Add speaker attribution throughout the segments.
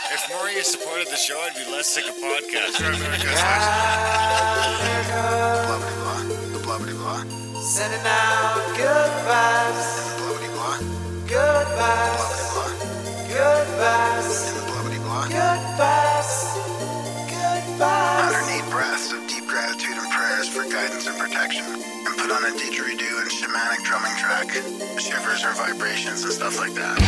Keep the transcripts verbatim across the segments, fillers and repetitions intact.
Speaker 1: If Maria supported the show, I'd be less sick of podcasts.
Speaker 2: The blah blah, the blah blah,
Speaker 3: Sending out good vibes,
Speaker 2: the blah blah,
Speaker 3: good
Speaker 2: the
Speaker 3: vibes,
Speaker 2: blah
Speaker 3: good vibes,
Speaker 2: the blah blah.
Speaker 3: good vibes, good
Speaker 2: one
Speaker 3: vibes.
Speaker 2: hundred eight breaths of deep gratitude and prayers for guidance and protection, and put on a didgeridoo and shamanic drumming track, shivers or vibrations and stuff like that.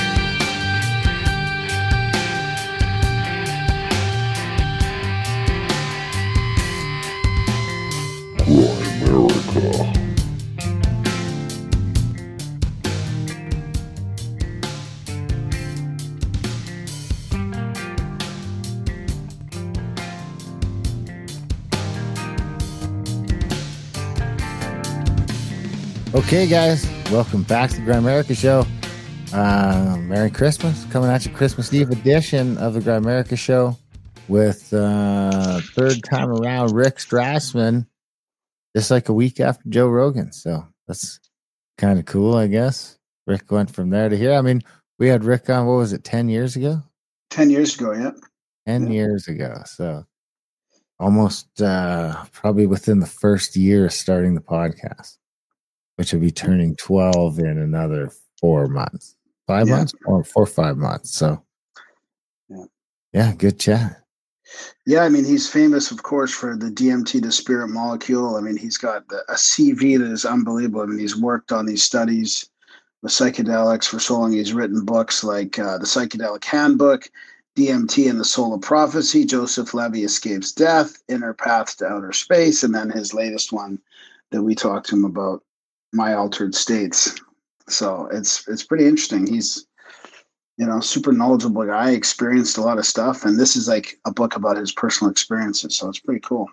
Speaker 4: Okay, guys, welcome back to the Grimerica Show. Uh, Merry Christmas. Coming at you, Christmas Eve edition of the Grimerica Show with uh, third time around Rick Strassman, just like a week after Joe Rogan. So that's kind of cool, I guess. Rick went from there to here. I mean, we had Rick on, what was it, ten years ago?
Speaker 2: Ten years ago, yeah.
Speaker 4: ten
Speaker 2: Yeah.
Speaker 4: years ago. So almost uh, probably within the first year of starting the podcast, which will be turning twelve in another four months, five
Speaker 2: Yeah.
Speaker 4: months, or four or five months. So,
Speaker 2: Yeah.
Speaker 4: yeah, good chat.
Speaker 2: Yeah, I mean, he's famous, of course, for the D M T, the spirit molecule. I mean, he's got the, a C V that is unbelievable. I mean, he's worked on these studies with psychedelics for so long. He's written books like uh, The Psychedelic Handbook, D M T and the Soul of Prophecy, Joseph Levy Escapes Death, Inner Path to Outer Space, and then his latest one that we talked to him about, My Altered States. So it's it's pretty interesting. He's, you know, super knowledgeable guy, experienced a lot of stuff, and this is like a book about his personal experiences. So it's pretty cool.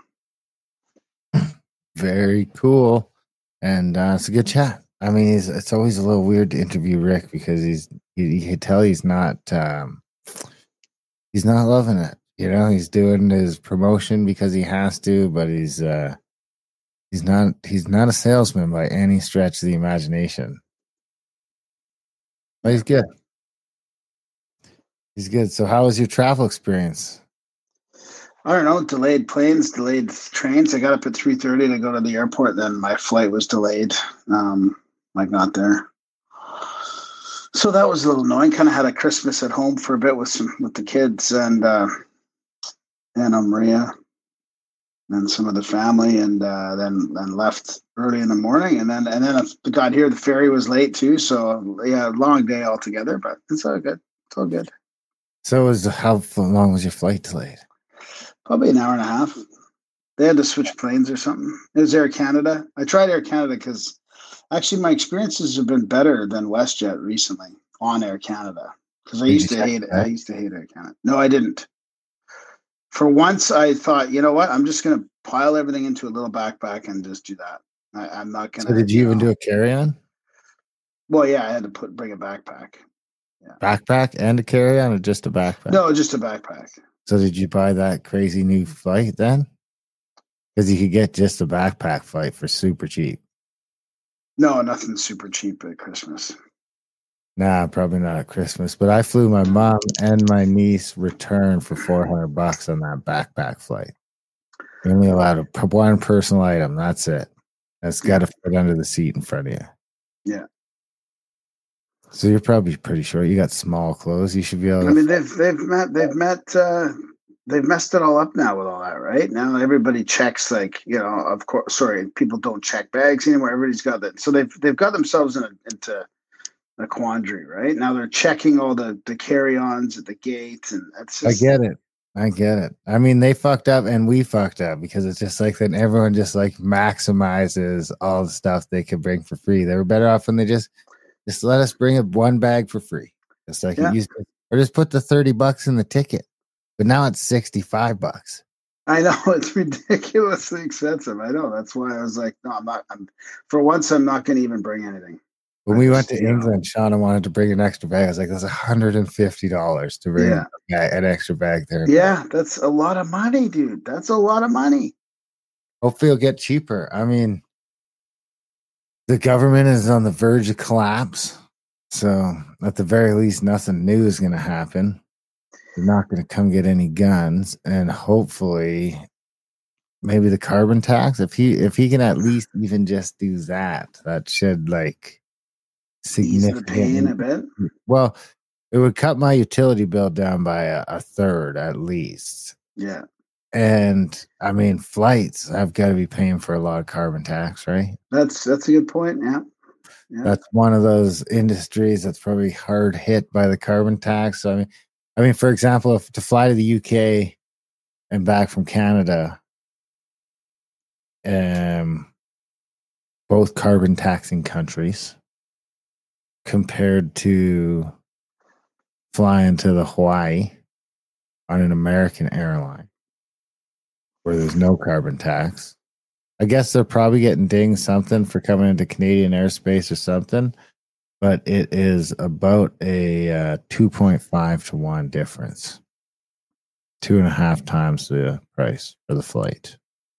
Speaker 4: Very cool. And uh, it's a good chat. I mean, he's, it's always a little weird to interview Rick because he's, you, you can tell he's not, um, he's not loving it. You know, he's doing his promotion because he has to, but he's, uh, he's not, he's not a salesman by any stretch of the imagination. But he's good. He's good. So how was your travel experience?
Speaker 2: I don't know, delayed planes, delayed trains. I got up at three thirty to go to the airport. Then my flight was delayed. Um, I got there. So that was a little annoying. Kind of had a Christmas at home for a bit with some with the kids and uh, and uh, Maria and some of the family, and uh, then then left early in the morning. And then and then I got here. The ferry was late too. So yeah, long day altogether. But it's all good. It's all good.
Speaker 4: So was how long was your flight delayed?
Speaker 2: Probably an hour and a half. They had to switch planes or something. It was Air Canada. I tried Air Canada because actually my experiences have been better than WestJet recently on Air Canada. Because I
Speaker 4: Did
Speaker 2: used
Speaker 4: you
Speaker 2: to
Speaker 4: check
Speaker 2: hate
Speaker 4: that?
Speaker 2: I used to hate Air Canada. No, I didn't. For once, I thought, you know what? I'm just going to pile everything into a little backpack and just do that. I, I'm not going to.
Speaker 4: So did you even do a carry-on?
Speaker 2: Well, yeah, I had to put bring a backpack.
Speaker 4: Backpack and a carry-on, or just a backpack?
Speaker 2: No, just a backpack.
Speaker 4: So did you buy that crazy new flight then? Because you could get just a backpack flight for super cheap.
Speaker 2: No, nothing super cheap at Christmas.
Speaker 4: Nah, probably not at Christmas. But I flew my mom and my niece return for four hundred bucks on that backpack flight. You're only allowed a, one personal item. That's it. That's got to fit under the seat in front of you.
Speaker 2: Yeah.
Speaker 4: So you're probably pretty sure you got small clothes. You should be able to.
Speaker 2: I mean, they've they've met they've met uh, they've messed it all up now with all that, right? Now everybody checks, like, you know, of course. Sorry, people don't check bags anymore. Everybody's got that, so they've they've got themselves in a, into a quandary, right? Now they're checking all the the carry-ons at the gate, and that's
Speaker 4: I
Speaker 2: just,
Speaker 4: get it. I get it. I mean, they fucked up and we fucked up because it's just like then everyone just like maximizes all the stuff they could bring for free. They were better off when they just just let us bring a one bag for free. Just like
Speaker 2: Yeah.
Speaker 4: it used to, or just put the thirty bucks in the ticket. But now it's sixty-five bucks.
Speaker 2: I know it's ridiculously expensive. I know, that's why I was like, no, I'm not. I'm for once, I'm not going to even bring anything.
Speaker 4: When
Speaker 2: I
Speaker 4: we
Speaker 2: just,
Speaker 4: went to
Speaker 2: you know,
Speaker 4: England, Shauna wanted to bring an extra bag. I was like, that's one hundred fifty dollars to bring
Speaker 2: Yeah.
Speaker 4: a bag- an extra bag there.
Speaker 2: Yeah, that's a lot of money, dude. That's a lot of money.
Speaker 4: Hopefully it'll get cheaper. I mean, the government is on the verge of collapse. So at the very least, nothing new is going to happen. You're not going to come get any guns, and hopefully, maybe the carbon tax. If he if he can at least even just do that, that should like
Speaker 2: Ease the pain a
Speaker 4: significantly.
Speaker 2: bit.
Speaker 4: Well, it would cut my utility bill down by a, a third at least.
Speaker 2: Yeah.
Speaker 4: And I mean, flights, I've got to be paying for a lot of carbon tax, right?
Speaker 2: That's that's a good point. Yeah. Yeah.
Speaker 4: That's one of those industries that's probably hard hit by the carbon tax. So, I mean, I mean, for example, if to fly to the U K and back from Canada, um, both carbon taxing countries, compared to flying to the Hawaii on an American airline where there's no carbon tax. I guess they're probably getting dinged something for coming into Canadian airspace or something, but it is about a uh, two point five to one difference. Two and a half times the price for the flight.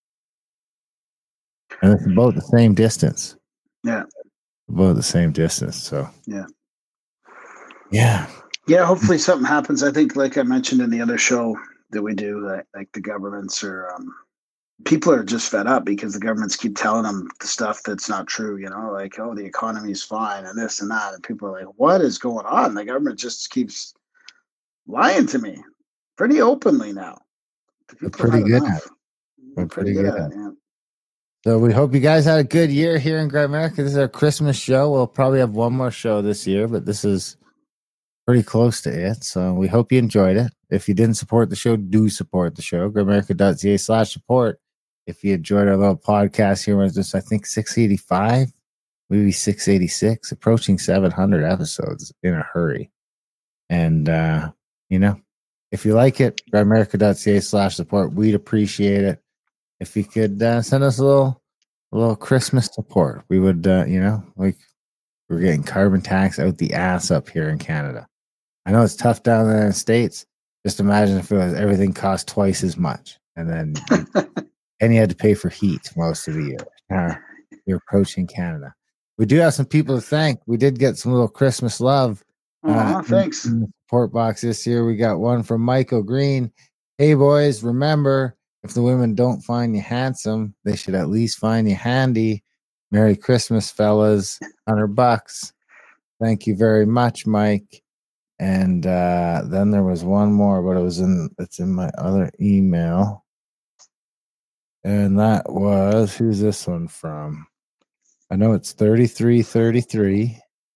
Speaker 4: And it's about the same distance.
Speaker 2: Yeah.
Speaker 4: About the same distance. So,
Speaker 2: yeah.
Speaker 4: Yeah.
Speaker 2: Yeah, hopefully something happens. I think, like I mentioned in the other show that we do, like, like the governments are, um, people are just fed up because the governments keep telling them the stuff that's not true, you know, like, oh, the economy's fine and this and that. And people are like, what is going on? The government just keeps lying to me pretty openly now.
Speaker 4: They're pretty good at it. They're pretty good at it. Yeah. So we hope you guys had a good year here in Great America. This is our Christmas show. We'll probably have one more show this year, but this is pretty close to it. So we hope you enjoyed it. If you didn't support the show, do support the show. greatamerica.ca slash support. If you enjoyed our little podcast here, we're just, I think, six eighty-five, maybe six eighty-six, approaching seven hundred episodes in a hurry. And, uh, you know, if you like it, greatamerica.ca slash support. We'd appreciate it. If you could uh, send us a little, a little Christmas support, we would, uh, you know, like we're getting carbon tax out the ass up here in Canada. I know it's tough down there in the States. Just imagine if it was, everything cost twice as much, and then you, and you had to pay for heat most of the year. Uh, you're approaching Canada. We do have some people to thank. We did get some little Christmas love.
Speaker 2: Oh,
Speaker 4: uh,
Speaker 2: thanks.
Speaker 4: In, in the support box this year, we got one from Michael Green. Hey boys, remember, if the women don't find you handsome, they should at least find you handy. Merry Christmas, fellas. one hundred bucks. Thank you very much, Mike. And uh, then there was one more, but it was in it's in my other email. And that was, who's this one from? I know it's thirty-three thirty-three.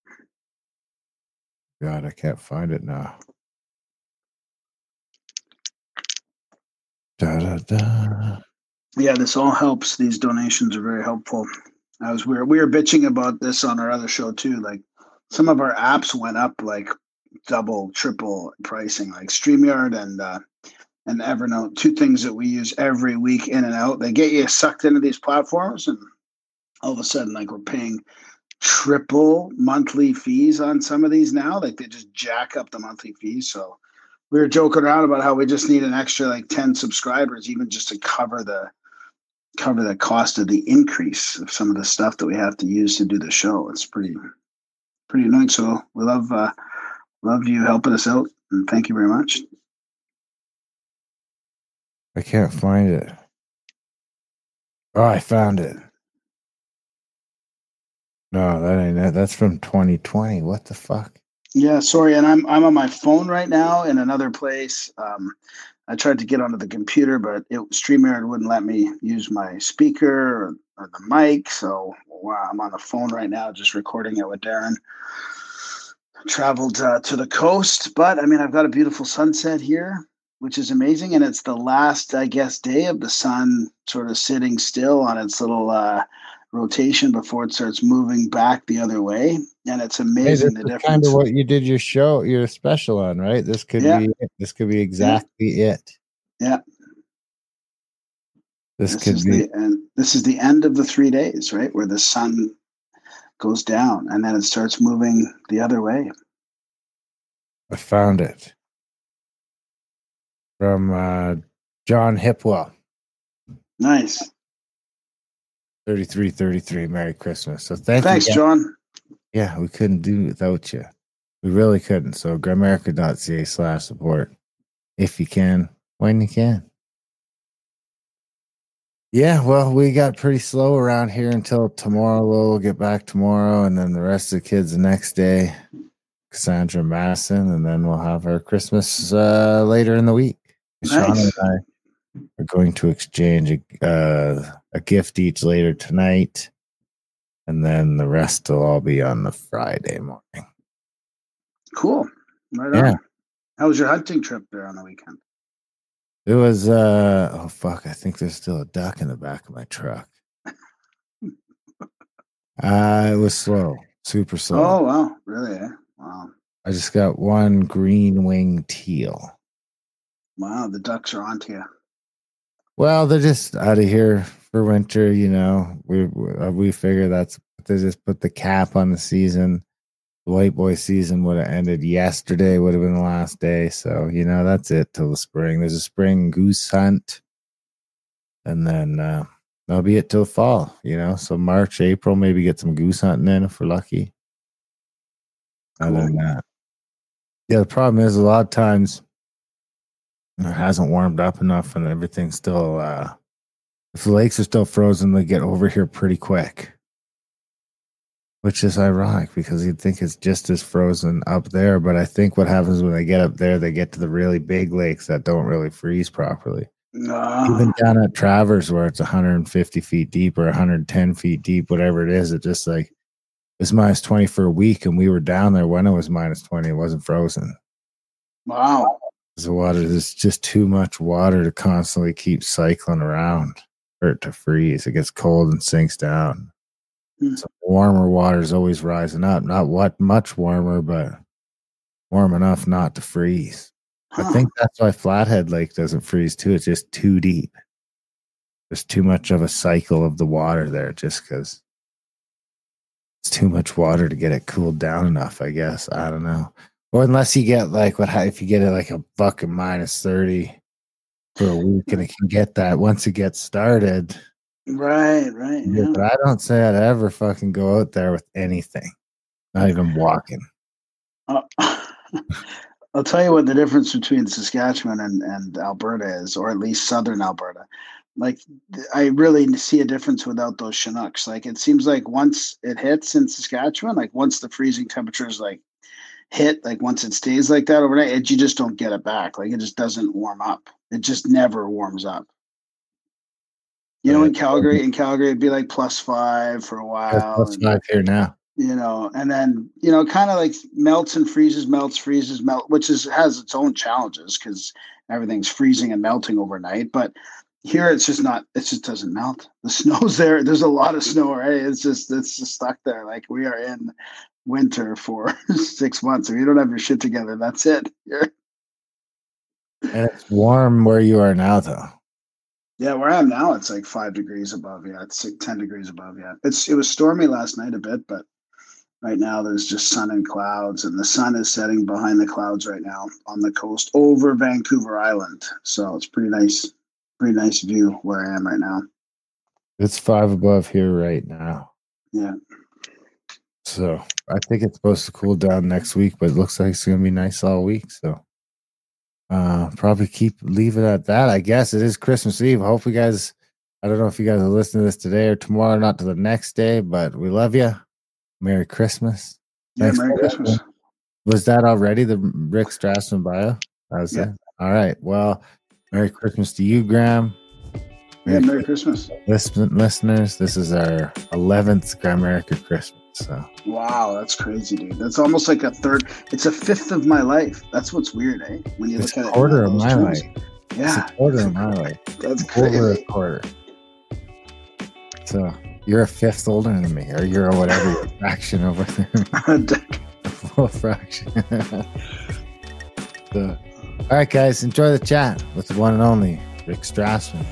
Speaker 4: God, I can't find it now. Da, da, da.
Speaker 2: Yeah, this all helps. These donations are very helpful. I was we were, we were bitching about this on our other show too. Like some of our apps went up like double, triple pricing, like StreamYard and uh, and Evernote, two things that we use every week in and out. They get you sucked into these platforms, and all of a sudden, like we're paying triple monthly fees on some of these now. Like they just jack up the monthly fees. So we were joking around about how we just need an extra like ten subscribers, even just to cover the cover the cost of the increase of some of the stuff that we have to use to do the show. It's pretty pretty annoying. So we love uh, love you helping us out, and thank you very much.
Speaker 4: I can't find it. Oh, I found it. No, that ain't it. That's from twenty twenty. What the fuck?
Speaker 2: Yeah, sorry, and I'm I'm on my phone right now in another place. Um, I tried to get onto the computer, but it, StreamYard wouldn't let me use my speaker or, or the mic. So wow, I'm on the phone right now, just recording it with Darren. Traveled uh, to the coast, but I mean, I've got a beautiful sunset here, which is amazing, and it's the last, I guess, day of the sun sort of sitting still on its little uh, rotation before it starts moving back the other way, and it's amazing.
Speaker 4: Hey,
Speaker 2: the
Speaker 4: this is
Speaker 2: difference.
Speaker 4: kind of what you did your show, your special on, right? This could
Speaker 2: Yeah.
Speaker 4: be it. This could be exactly
Speaker 2: Yeah.
Speaker 4: it.
Speaker 2: Yeah.
Speaker 4: This,
Speaker 2: This
Speaker 4: could
Speaker 2: is
Speaker 4: be.
Speaker 2: the and this is the end of the three days, right, where the sun goes down and then it starts moving the other way.
Speaker 4: I found it from uh, John Hipwell.
Speaker 2: Nice.
Speaker 4: thirty-three thirty-three. Merry Christmas. So thank
Speaker 2: Thanks,
Speaker 4: you.
Speaker 2: John.
Speaker 4: Yeah, we couldn't do it without you. We really couldn't. So grammarica.ca slash support. if you can, when you can. Yeah, well, we got pretty slow around here until tomorrow. We'll get back tomorrow, and then the rest of the kids the next day. Cassandra and Madison, and then we'll have our Christmas uh, later in the week. Sean
Speaker 2: Nice.
Speaker 4: and I are going to exchange a, uh, a gift each later tonight, and then the rest will all be on the Friday morning.
Speaker 2: Cool. Right
Speaker 4: Yeah.
Speaker 2: on. How was your hunting trip there on the weekend?
Speaker 4: It was, uh, oh, fuck, I think there's still a duck in the back of my truck. uh, it was slow, super slow.
Speaker 2: Oh, wow. Really? Eh? Wow.
Speaker 4: I just got one green wing teal.
Speaker 2: Wow. The ducks are onto you.
Speaker 4: Well, they're just out of here for winter, you know. We we, we figure that's they just put the cap on the season. The white boy season would have ended yesterday, would have been the last day. So, you know, that's it till the spring. There's a spring goose hunt. And then uh, that'll be it till fall, you know. So March, April, maybe get some goose hunting in if we're lucky. Other than that. Yeah, the problem is a lot of times it hasn't warmed up enough and everything's still uh if the lakes are still frozen, they get over here pretty quick. Which is ironic because you'd think it's just as frozen up there, but I think what happens when they get up there, they get to the really big lakes that don't really freeze properly.
Speaker 2: Uh,
Speaker 4: Even down at Travers where it's one hundred fifty feet deep or one hundred ten feet deep, whatever it is, it just like it's minus twenty for a week and we were down there when it was minus twenty. It wasn't frozen.
Speaker 2: wow.
Speaker 4: The water, there's just too much water to constantly keep cycling around for it to freeze. It gets cold and sinks down.
Speaker 2: Hmm.
Speaker 4: So warmer water is always rising up. Not what much warmer, but warm enough not to freeze.
Speaker 2: Huh.
Speaker 4: I think that's why Flathead Lake doesn't freeze too. It's just too deep. There's too much of a cycle of the water there just because it's too much water to get it cooled down enough, I guess. I don't know. Or unless you get like what if you get it like a fucking minus thirty for a week and it can get that once it gets started.
Speaker 2: Right, right.
Speaker 4: Yeah,
Speaker 2: Yeah.
Speaker 4: but I don't say I'd ever fucking go out there with anything. Not even walking.
Speaker 2: Uh, I'll tell you what the difference between Saskatchewan and, and Alberta is, or at least southern Alberta. Like, th- I really see a difference without those Chinooks. Like, it seems like once it hits in Saskatchewan, like once the freezing temperatures like hit, like once it stays like that overnight, it, you just don't get it back. Like, it just doesn't warm up. It just never warms up. You know, in Calgary, in Calgary, it'd be like plus five for a
Speaker 4: That's
Speaker 2: while.
Speaker 4: plus
Speaker 2: and-
Speaker 4: five here now.
Speaker 2: you know, and then, you know, kind of like melts and freezes, melts, freezes, melt, which is has its own challenges because everything's freezing and melting overnight. But here it's just not, it just doesn't melt. The snow's there. There's a lot of snow, right? It's just, it's just stuck there. Like we are in winter for six months. If you don't have your shit together, that's it. You're,
Speaker 4: And it's warm where you are now, though.
Speaker 2: yeah, where I am now, it's like five degrees above. Yeah, it's like ten degrees above. Yeah, it's it was stormy last night a bit, but right now there's just sun and clouds, and the sun is setting behind the clouds right now on the coast over Vancouver Island. So it's pretty nice, pretty nice view where I am right now.
Speaker 4: It's five above here right now.
Speaker 2: Yeah,
Speaker 4: So I think it's supposed to cool down next week, but it looks like it's going to be nice all week. So uh, probably keep leave it at that. I guess it is Christmas Eve. I hope you guys, I don't know if you guys are listening to this today or tomorrow, not to the next day, but we love you. Merry Christmas.
Speaker 2: yeah.
Speaker 4: Thanks
Speaker 2: Merry
Speaker 4: for
Speaker 2: Christmas.
Speaker 4: listening. Was that already the Rick Strassman bio? That was
Speaker 2: Yeah.
Speaker 4: it. All right. Well, Merry Christmas to you, Graham.
Speaker 2: Yeah, Merry Christmas.
Speaker 4: Listen, listeners, this is our eleventh Grimerica Christmas. So
Speaker 2: Wow, that's crazy, dude. That's almost like a third. It's a fifth of my life. That's what's weird, eh? When you
Speaker 4: it's
Speaker 2: look
Speaker 4: a
Speaker 2: at
Speaker 4: quarter
Speaker 2: it.
Speaker 4: of
Speaker 2: in those
Speaker 4: my
Speaker 2: terms.
Speaker 4: life.
Speaker 2: Yeah,
Speaker 4: It's a quarter of my life.
Speaker 2: that's
Speaker 4: Over a
Speaker 2: crazy.
Speaker 4: quarter. So you're a fifth older than me, or you're a whatever your fraction over there. Full fraction. So, all right, guys, enjoy the chat with the one and only Rick Strassman.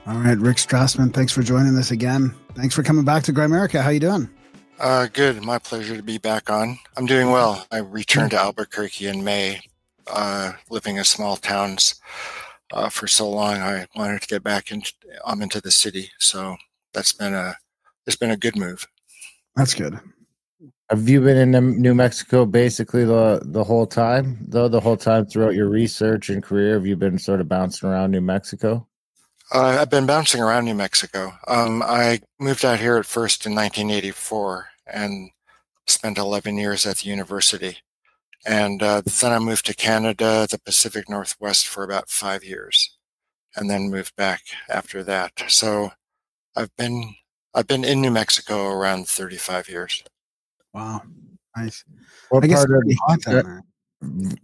Speaker 2: All right, Rick Strassman, thanks for joining us again. Thanks for coming back to Grimerica. How you doing?
Speaker 5: Uh, good. My pleasure to be back on. I'm doing well. I returned to Albuquerque in May, uh, living in small towns uh, for so long. I wanted to get back into, um, into the city. So that's been a, it's been a good move.
Speaker 2: That's good.
Speaker 4: Have you been in New Mexico basically the the whole time, though? The whole time throughout your research and career, have you been sort of bouncing around New Mexico?
Speaker 5: Uh, I've been bouncing around New Mexico. Um, I moved out here at first in nineteen eighty-four and spent eleven years at the university. And uh, then I moved to Canada, the Pacific Northwest, for about five years, and then moved back after that. So I've been I've been in New Mexico around thirty-five years.
Speaker 2: Wow, nice.
Speaker 4: What
Speaker 2: I guess
Speaker 4: part
Speaker 2: it's pretty hot
Speaker 4: of
Speaker 2: down there.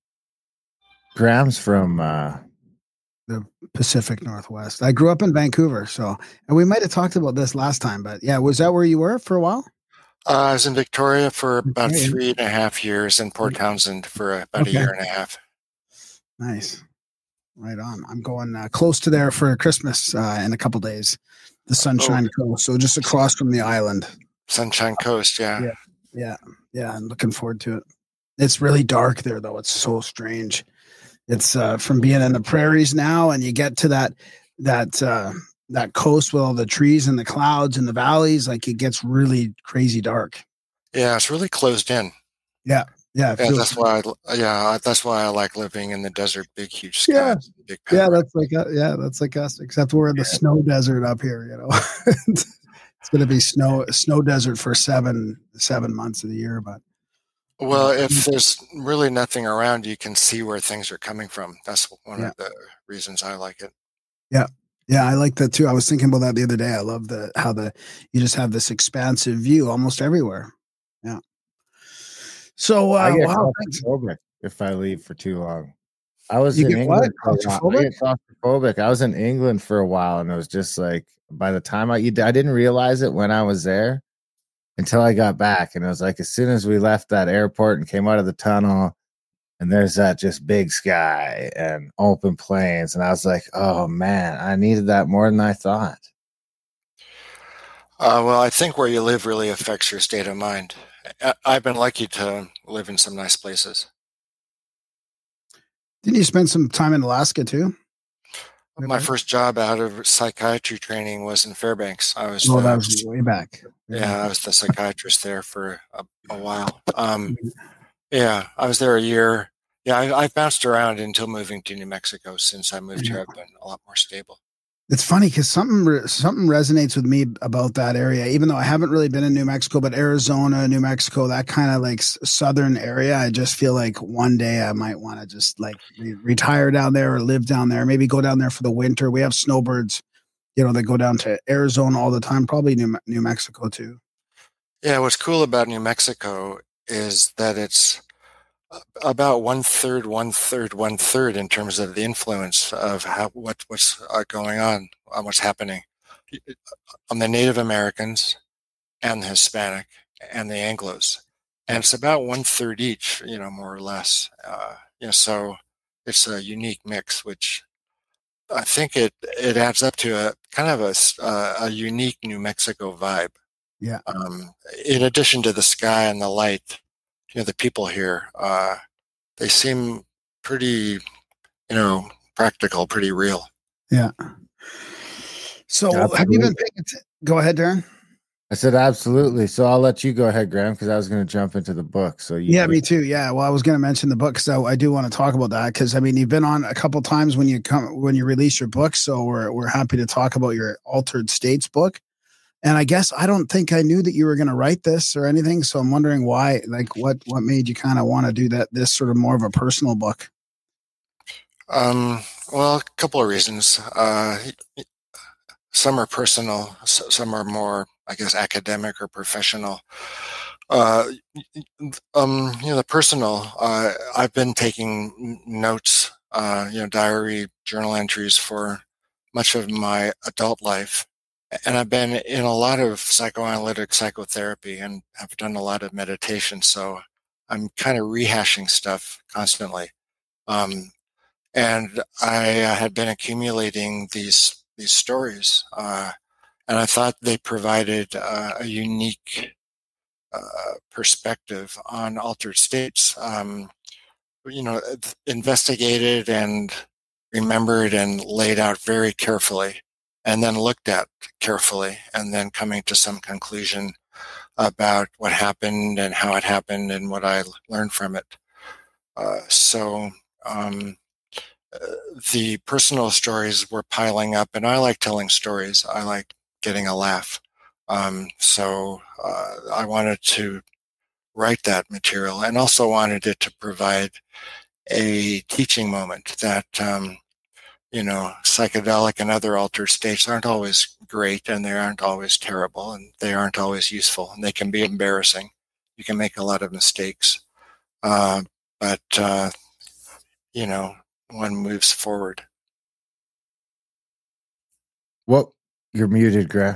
Speaker 4: Graham's from? Uh,
Speaker 2: The Pacific Northwest. I grew up in Vancouver, so and we might have talked about this last time, but yeah, was that where you were for a while?
Speaker 5: Uh, I was in Victoria for about
Speaker 2: Okay.
Speaker 5: three and a half years, and Port Townsend for about
Speaker 2: Okay.
Speaker 5: a year and a half.
Speaker 2: Nice, right on. I'm going uh, close to there for Christmas uh, in a couple days. The Sunshine Coast, so just across from the island.
Speaker 5: Sunshine Coast, yeah.
Speaker 2: Yeah. Yeah, yeah, I'm looking forward to it. It's really dark there, though. It's so strange. It's uh, from being in the prairies now, and you get to that that uh, that coast with all the trees and the clouds and the valleys. Like it gets really crazy dark.
Speaker 5: Yeah, it's really closed in.
Speaker 2: Yeah, yeah, it
Speaker 5: Yeah,
Speaker 2: feels-
Speaker 5: that's why. I, yeah, that's why I like living in the desert. Big, huge skies,
Speaker 2: Yeah.
Speaker 5: big
Speaker 2: yeah,
Speaker 5: panorama.
Speaker 2: that's like uh, yeah, that's like us. Except we're in the snow desert up here. You know, it's going to be snow snow desert for seven seven months of the year, but.
Speaker 5: Well, if there's really nothing around, you can see where things are coming from. That's one
Speaker 2: Yeah.
Speaker 5: of the reasons I like it.
Speaker 2: Yeah, I like that too. I was thinking about that the other day. I love the how the you just have this expansive view almost everywhere. Yeah. So
Speaker 4: I
Speaker 2: uh,
Speaker 4: get
Speaker 2: wow, thanks.
Speaker 4: claustrophobic if I leave for too long. I was
Speaker 2: You
Speaker 4: in
Speaker 2: get
Speaker 4: England
Speaker 2: what?
Speaker 4: for a while. I
Speaker 2: Claustrophobic?
Speaker 4: get claustrophobic. I was in England for a while, and it was just like by the time I you- I didn't realize it when I was there until I got back, and it was like as soon as we left that airport and came out of the tunnel, and there's that just big sky and open plains, and I was like, oh man, I needed that more than I thought.
Speaker 5: Uh, well, I think where you live really affects your state of mind. I- I've been lucky to live in some nice places.
Speaker 2: Didn't you spend some time in Alaska too?
Speaker 5: My
Speaker 2: Okay.
Speaker 5: first job out of psychiatry training was in Fairbanks. I was,
Speaker 2: Oh,
Speaker 5: the,
Speaker 2: that was way back.
Speaker 5: yeah, I was the psychiatrist there for a, a while. Um, yeah, I was there a year. Yeah, I, I've bounced around until moving to New Mexico. Since I moved here, I've been a lot more stable.
Speaker 2: It's funny because something re- something resonates with me about that area. Even though I haven't really been in New Mexico, but Arizona, New Mexico, that kind of like s- southern area, I just feel like one day I might want to just like re- retire down there or live down there. Maybe go down there for the winter. We have snowbirds, you know, that go down to Arizona all the time. Probably New Me- New Mexico too.
Speaker 5: Yeah, what's cool about New Mexico is that it's about one third, one third, one third in terms of the influence of how what what's uh, going on, uh, what's happening on the Native Americans and the Hispanic and the Anglos, and it's about one third each, you know, more or less. Uh, you know, so it's a unique mix, which I think it it adds up to a kind of a s- uh, a unique New Mexico vibe.
Speaker 2: Yeah.
Speaker 5: Um, in addition to the sky and the light, you know, the people here, uh, they seem pretty, you know, practical, pretty real.
Speaker 2: Yeah. So have you
Speaker 4: Absolutely.
Speaker 2: been paying atten- Go ahead, Darren.
Speaker 4: I said absolutely. So I'll let you go ahead, Graham, because I was going to jump into the book. So you,
Speaker 2: Yeah, me too. Yeah, well, I was going to mention the book, so I do want to talk about that because I mean, you've been on a couple times when you come when you release your book, so we're we're happy to talk about your Altered States book. And I guess I don't think I knew that you were going to write this or anything, so I'm wondering why. Like, what what made you kind of want to do that? This sort of more of a personal book.
Speaker 5: Um, well, a couple of reasons. Uh, some are personal, s- some are more, I guess, academic or professional. Uh, um, you know, the personal, uh, I've been taking n- notes, uh, you know, diary, journal entries for much of my adult life. And I've been in a lot of psychoanalytic psychotherapy and have done a lot of meditation. So I'm kind of rehashing stuff constantly. Um, and I uh, had been accumulating these these stories, uh, and I thought they provided uh, a unique uh, perspective on altered states. Um, you know, investigated and remembered and laid out very carefully, and then looked at carefully, and then coming to some conclusion about what happened and how it happened and what I learned from it. Uh, so um, uh, the personal stories were piling up, and I like telling stories. I like getting a laugh. Um, so uh, I wanted to write that material, and also wanted it to provide a teaching moment that, um, you know, psychedelic and other altered states aren't always great, and they aren't always terrible, and they aren't always useful, and they can be embarrassing. You can make a lot of mistakes. Uh, but, uh, you know, one moves forward.
Speaker 4: Well, you're muted, Greg.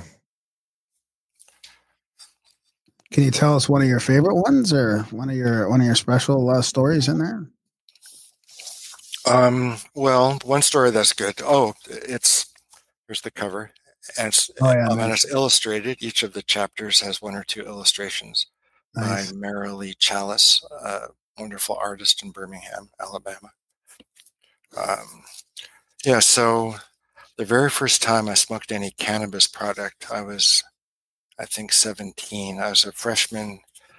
Speaker 2: Can you tell us one of your favorite ones, or one of your one of your special uh, stories in there?
Speaker 5: Um, well, one story that's good. Oh, it's, here's the cover. And it's,
Speaker 2: Oh, yeah,
Speaker 5: um,
Speaker 2: nice.
Speaker 5: and it's illustrated. Each of the chapters has one or two illustrations
Speaker 2: Nice.
Speaker 5: by Marilee Chalice, a wonderful artist in Birmingham, Alabama. Um, yeah, so the very first time I smoked any cannabis product, I was, I think, seventeen. I was a freshman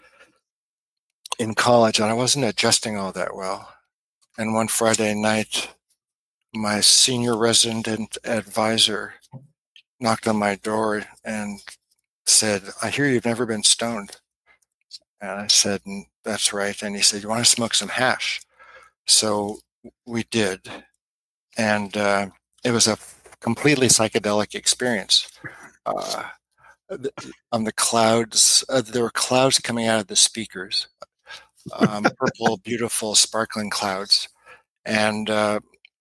Speaker 5: in college, and I wasn't adjusting all that well. And one Friday night, my senior resident advisor knocked on my door and said, "I hear you've never been stoned." And I said, "That's right." And he said, "You want to smoke some hash?" So we did. And uh, it was a completely psychedelic experience. Uh, on the clouds, uh, there were clouds coming out of the speakers, um, purple, beautiful, sparkling clouds. And uh,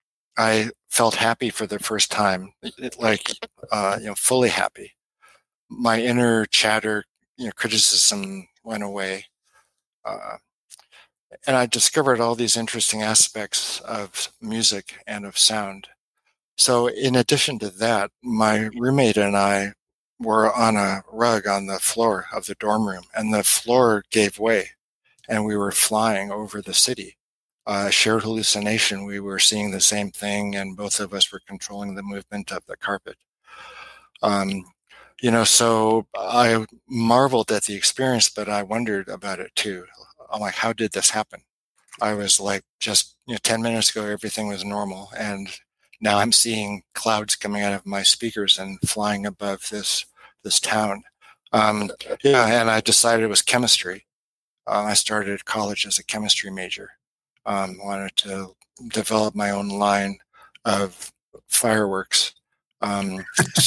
Speaker 5: I felt happy for the first time, it, like, uh, you know, fully happy. My inner chatter, you know, criticism went away. Uh, and I discovered all these interesting aspects of music and of sound. So in addition to that, my roommate and I were on a rug on the floor of the dorm room, and the floor gave way, and we were flying over the city. Uh, shared hallucination. We were seeing the same thing, and both of us were controlling the movement of the carpet. Um, you know, so I marveled at the experience, but I wondered about it too. I'm like, how did this happen? I was like, just, you know, ten minutes ago, everything was normal, and now I'm seeing clouds coming out of my speakers and flying above this this town. Um, yeah, and I decided it was chemistry. Uh, I started college as a chemistry major. Um, wanted to develop my own line of fireworks. Um,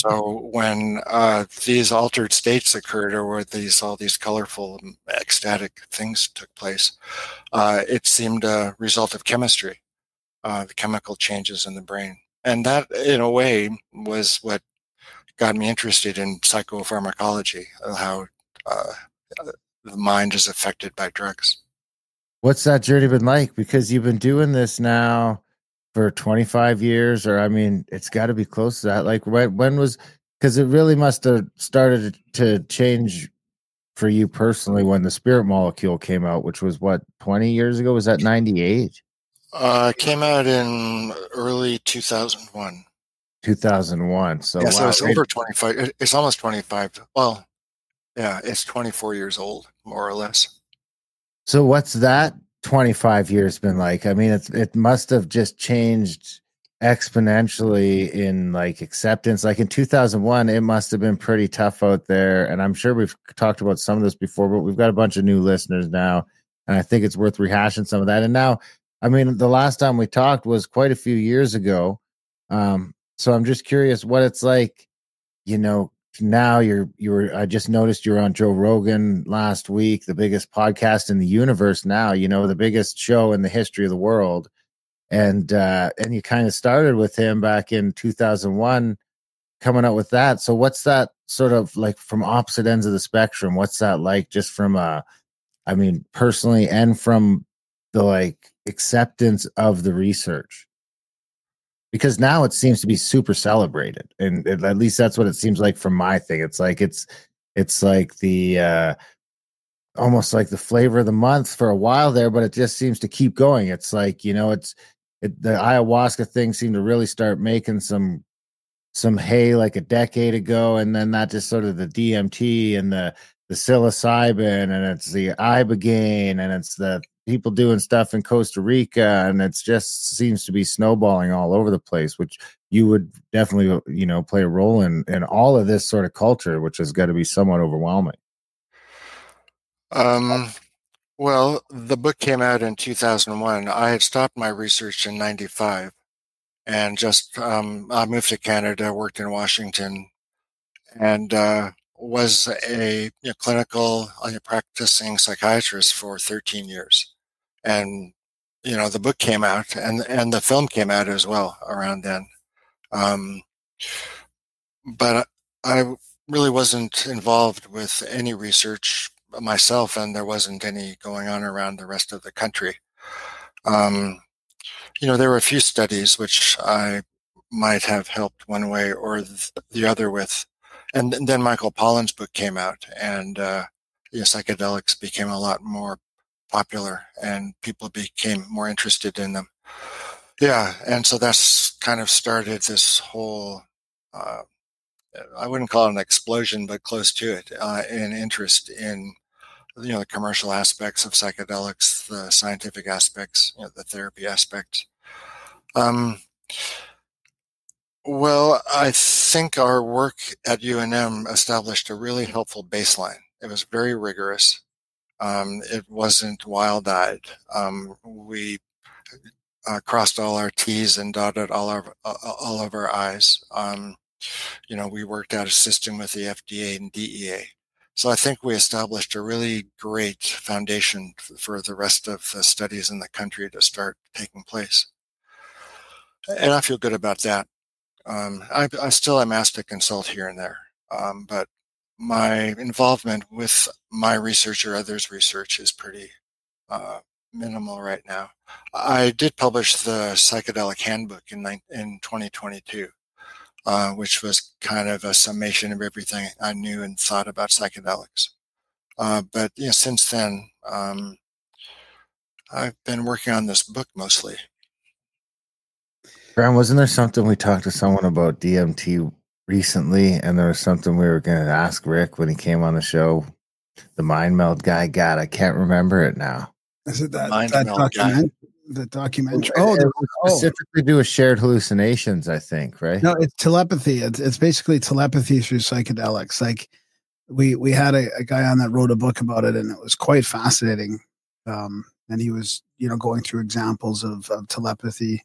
Speaker 5: so when uh, these altered states occurred, or where these all these colorful, ecstatic things took place, uh, it seemed a result of chemistry. Uh, the chemical changes in the brain. And that, in a way, was what got me interested in psychopharmacology, how uh, the mind is affected by drugs.
Speaker 4: What's that journey been like? Because you've been doing this now for twenty-five years, or I mean, it's got to be close to that. Like, when, when was, because it really must have started to change for you personally when the Spirit Molecule came out, which was what, twenty years ago? Was that ninety-eight?
Speaker 5: Uh, came out in early two thousand one.
Speaker 4: two thousand one. So,
Speaker 5: yeah,
Speaker 4: wow.
Speaker 5: So it's over twenty-five. It's almost twenty-five. Well, yeah, it's twenty-four years old, more or less.
Speaker 4: So what's that twenty-five years been like? I mean, it's it must have just changed exponentially in like acceptance. Like in two thousand one, it must have been pretty tough out there. And I'm sure we've talked about some of this before, but we've got a bunch of new listeners now. And I think it's worth rehashing some of that. And now, I mean, the last time we talked was quite a few years ago. Um, so I'm just curious what it's like, you know, now you're, you were, I just noticed you were on Joe Rogan last week, the biggest podcast in the universe now, you know, the biggest show in the history of the world. And, uh, and you kind of started with him back in two thousand one, coming up with that. So what's that sort of like from opposite ends of the spectrum? What's that like just from, uh, I mean, personally, and from the like acceptance of the research? because now it seems to be super celebrated, and it, at least that's what it seems like from my thing. It's like it's it's like the uh, almost like the flavor of the month for a while there, but it just seems to keep going. It's like, you know, it's it, the ayahuasca thing seemed to really start making some some hay like a decade ago, and then that just sort of the D M T and the the psilocybin, and it's the ibogaine, and it's the people doing stuff in Costa Rica, and it's just seems to be snowballing all over the place, which you would definitely, you know, play a role in in all of this sort of culture, which has got to be somewhat overwhelming.
Speaker 5: Um, well, the book came out in two thousand one. I had stopped my research in ninety-five, and just um, I moved to Canada, worked in Washington, and uh, was a you know, clinical uh, practicing psychiatrist for thirteen years. And you know, the book came out, and and the film came out as well around then. Um, but I really wasn't involved with any research myself, and there wasn't any going on around the rest of the country. Um, you know, there were a few studies which I might have helped one way or the other with. And then Michael Pollan's book came out, and uh, you know, psychedelics became a lot more popular, and people became more interested in them. Yeah, and so that's kind of started this whole, uh, I wouldn't call it an explosion, but close to it, uh, in interest in, you know, the commercial aspects of psychedelics, the scientific aspects, you know, the therapy aspects. Um, well, I think our work at U N M established a really helpful baseline. It was very rigorous. Um, it wasn't wild-eyed. Um, we uh, crossed all our T's and dotted all our uh, all of our I's. Um, you know, we worked out a system with the F D A and D E A. So I think we established a really great foundation for the rest of the studies in the country to start taking place. And I feel good about that. Um, I, I still am asked to consult here and there, um, but my involvement with my research or others' research is pretty uh, minimal right now. I did publish the Psychedelic Handbook in, in twenty twenty-two, uh, which was kind of a summation of everything I knew and thought about psychedelics. Uh, but you know, since then, um, I've been working on this book mostly.
Speaker 4: Graham, wasn't there something we talked to someone about D M T recently, and there was something we were going to ask Rick when he came on the show? The Mind Meld guy. God, I can't remember it now.
Speaker 2: Is it that,
Speaker 5: Mind
Speaker 2: that
Speaker 5: Meld
Speaker 2: document? The documentary.
Speaker 4: Oh,
Speaker 2: Oh, the, oh.
Speaker 4: specifically do with shared hallucinations, I think, right?
Speaker 2: No, it's telepathy. It's, it's basically telepathy through psychedelics. Like we we had a, a guy on that wrote a book about it, and it was quite fascinating. Um, and he was, you know, going through examples of, of telepathy.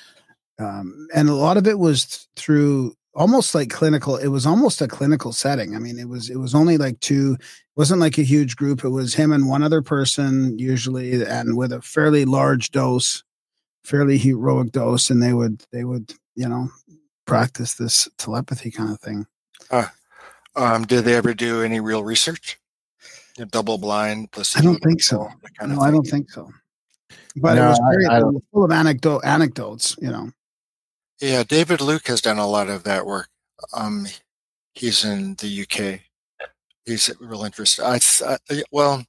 Speaker 2: Um, and a lot of it was th- through almost like clinical. It was almost a clinical setting. I mean, it was it was only like two. It wasn't like a huge group. It was him and one other person usually, and with a fairly large dose, fairly heroic dose, and they would they would you know practice this telepathy kind of thing.
Speaker 5: Uh, um, did they ever do any real research? You know, double blind, placebo?
Speaker 2: I don't think so.
Speaker 5: Kind of
Speaker 2: no, I don't think so. But
Speaker 4: No,
Speaker 2: it was very
Speaker 4: I- I
Speaker 2: it was full of anecdote anecdotes. You know.
Speaker 5: Yeah, David Luke has done a lot of that work. Um, he's in the U K. He's real interested. I, th- well,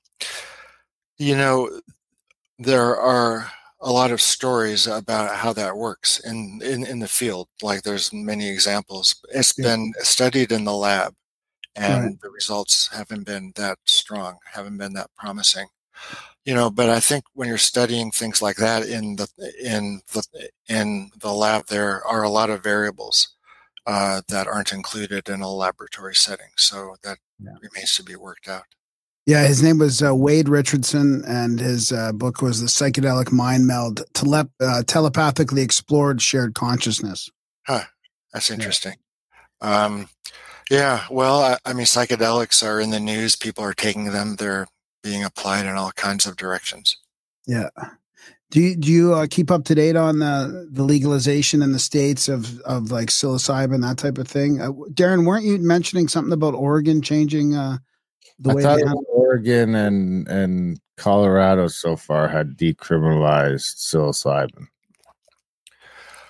Speaker 5: you know, there are a lot of stories about how that works in, in, in the field. Like there's many examples. It's
Speaker 2: Yeah.
Speaker 5: been studied in the lab, and
Speaker 2: Right.
Speaker 5: the results haven't been that strong, haven't been that promising. You know, but I think when you're studying things like that in the in the in the lab, there are a lot of variables uh, that aren't included in a laboratory setting. So that
Speaker 2: Yeah.
Speaker 5: remains to be worked out.
Speaker 2: Yeah, his name was uh, Wade Richardson, and his uh, book was The Psychedelic Mind Meld, Telep- uh, Telepathically Explored Shared Consciousness.
Speaker 5: Huh. That's interesting. Yeah. Um, yeah. Well, I, I mean, psychedelics are in the news. People are taking them. They're being applied in all kinds of directions.
Speaker 2: Yeah. Do you do you uh, keep up to date on the the legalization in the states of of like psilocybin, that type of thing? Uh, Darren, weren't you mentioning something about Oregon changing uh, the
Speaker 4: I
Speaker 2: way
Speaker 4: thought
Speaker 2: they
Speaker 4: it
Speaker 2: have?
Speaker 4: was Oregon and and Colorado so far had decriminalized psilocybin.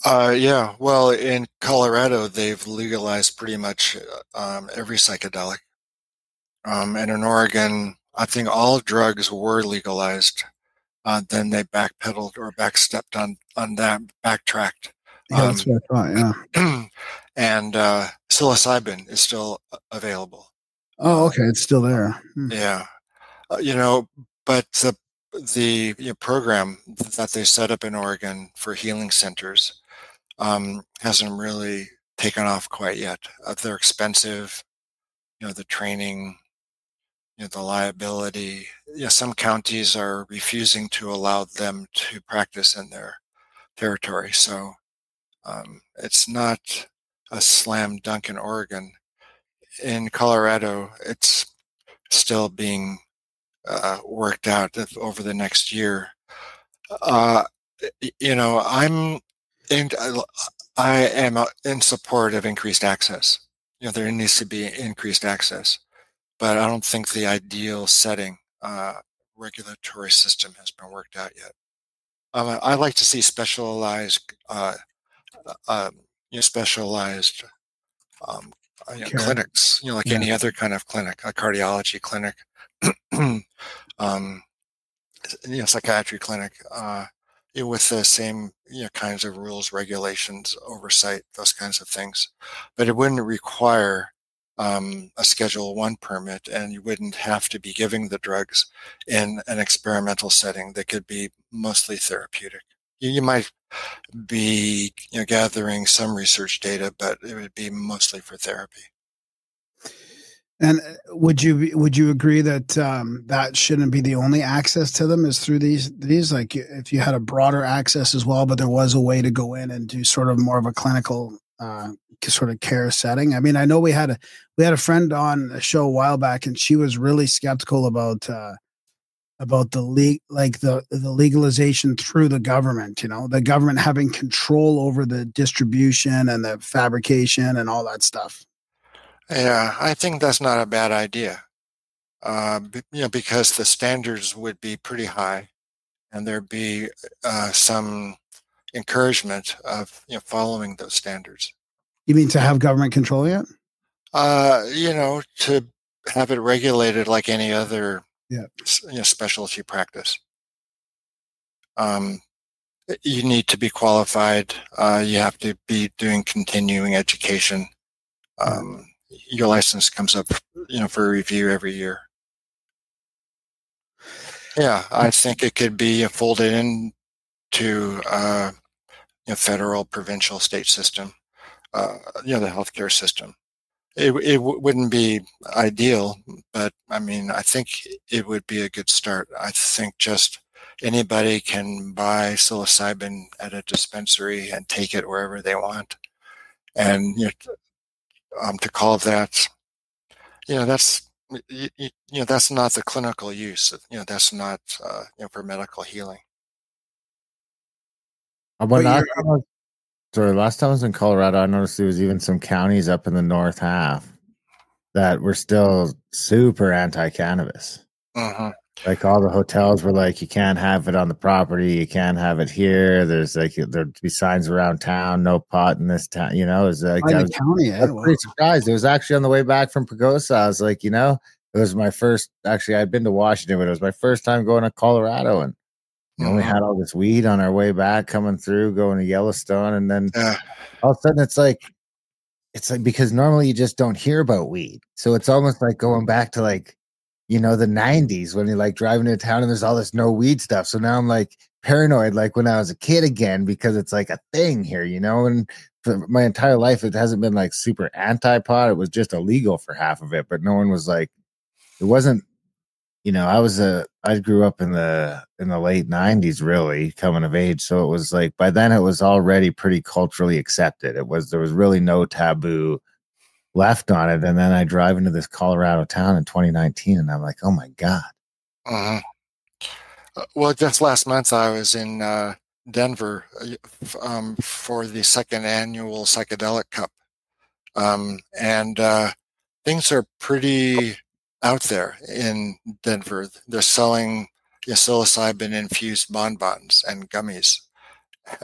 Speaker 5: Uh, yeah. Well, in Colorado, they've legalized pretty much um, every psychedelic. Um, and in Oregon, I think all drugs were legalized. Uh, then they backpedaled or backstepped on on that, backtracked.
Speaker 2: Yeah, that's
Speaker 5: Um,
Speaker 2: what I thought. Yeah.
Speaker 5: and uh, psilocybin is still available.
Speaker 2: Oh,
Speaker 5: Uh,
Speaker 2: okay. It's still there. Hmm.
Speaker 5: yeah, uh, you know, but the the you know, program that they set up in Oregon for healing centers um, hasn't really taken off quite yet. Uh, they're expensive. You know, the training, you know, the liability. Yeah, some counties are refusing to allow them to practice in their territory. So um, it's not a slam dunk in Oregon. In Colorado, it's still being uh, worked out over the next year. Uh, you know, I'm in, I am in support of increased access. You know, there needs to be increased access, but I don't think the ideal setting uh, regulatory system has been worked out yet. Um, I'd like to see specialized, uh, uh, you know, specialized um, you know,
Speaker 2: Care.
Speaker 5: clinics. You know, like
Speaker 2: Yeah.
Speaker 5: any other kind of clinic, a cardiology clinic, um, you know, psychiatry clinic, uh, you know, with the same you know kinds of rules, regulations, oversight, those kinds of things. But it wouldn't require um, a Schedule One permit, and you wouldn't have to be giving the drugs in an experimental setting that could be mostly therapeutic. You, you might be you know, gathering some research data, but it would be mostly for therapy.
Speaker 2: And uh, would you would you agree that um, that shouldn't be the only access to them is through these these like if you had a broader access as well, but there was a way to go in and do sort of more of a clinical uh, sort of care setting. I mean, I know we had a we had a friend on a show a while back, and she was really skeptical about uh, about the le- like the the legalization through the government. You know, the government having control over the distribution and the fabrication and all that stuff.
Speaker 5: Yeah, I think that's not a bad idea. Uh, b- you know, because the standards would be pretty high, and there'd be uh, some encouragement of you know following those standards.
Speaker 2: You mean to have government control yet?
Speaker 5: Uh, you know, to have it regulated like any other
Speaker 2: Yeah.
Speaker 5: you know, specialty practice. Um, you need to be qualified. Uh, you have to be doing continuing education. Um, your license comes up, you know, for review every year. Yeah, I think it could be folded into uh, you know, federal, provincial, state system. Uh, you know, the healthcare system. It it w- wouldn't be ideal, but I mean, I think it would be a good start. I think just anybody can buy psilocybin at a dispensary and take it wherever they want, and you know, um, to call that, you know, that's you, you know, that's not the clinical use. You know, that's not uh, you know for medical healing.
Speaker 4: Uh, When
Speaker 2: But
Speaker 4: last
Speaker 2: you're,
Speaker 4: time I was, sorry, last time I was in Colorado, I noticed there was even some counties up in the north half that were still super anti-cannabis.
Speaker 5: Mm-hmm.
Speaker 4: Like all the hotels were like, you can't have it on the property, you can't have it here. There's like there'd be signs around town, no pot in this town. You know, it was like
Speaker 2: by
Speaker 4: I
Speaker 2: the
Speaker 4: was,
Speaker 2: county,
Speaker 4: I
Speaker 2: eh?
Speaker 4: was
Speaker 2: Wow.
Speaker 4: pretty surprised. It was actually on the way back from Pagosa. I was like, you know, it was my first. Actually, I'd been to Washington, but it was my first time going to Colorado, and you know, we
Speaker 5: Mm-hmm.
Speaker 4: had all this weed on our way back coming through, going to Yellowstone, and then
Speaker 5: Yeah.
Speaker 4: all of a sudden it's like it's like because normally you just don't hear about weed. So it's almost like going back to like, you know, the nineties when you're like driving into town and there's all this no weed stuff. So now I'm like paranoid like when I was a kid again because it's like a thing here, you know, and for my entire life it hasn't been like super anti-pot. It was just illegal for half of it, but no one was like it wasn't, you know, I was a I grew up in the in the late nineties really coming of age, so it was like by then it was already pretty culturally accepted. It was there was really no taboo left on it, and then I drive into this Colorado town in twenty nineteen and I'm like, "Oh my god."
Speaker 5: Mm-hmm. Uh, Well, just last month I was in uh, Denver uh, f- um, for the second annual Psychedelic Cup, um, and uh, things are pretty out there in Denver. They're selling you know, psilocybin infused bonbons and gummies,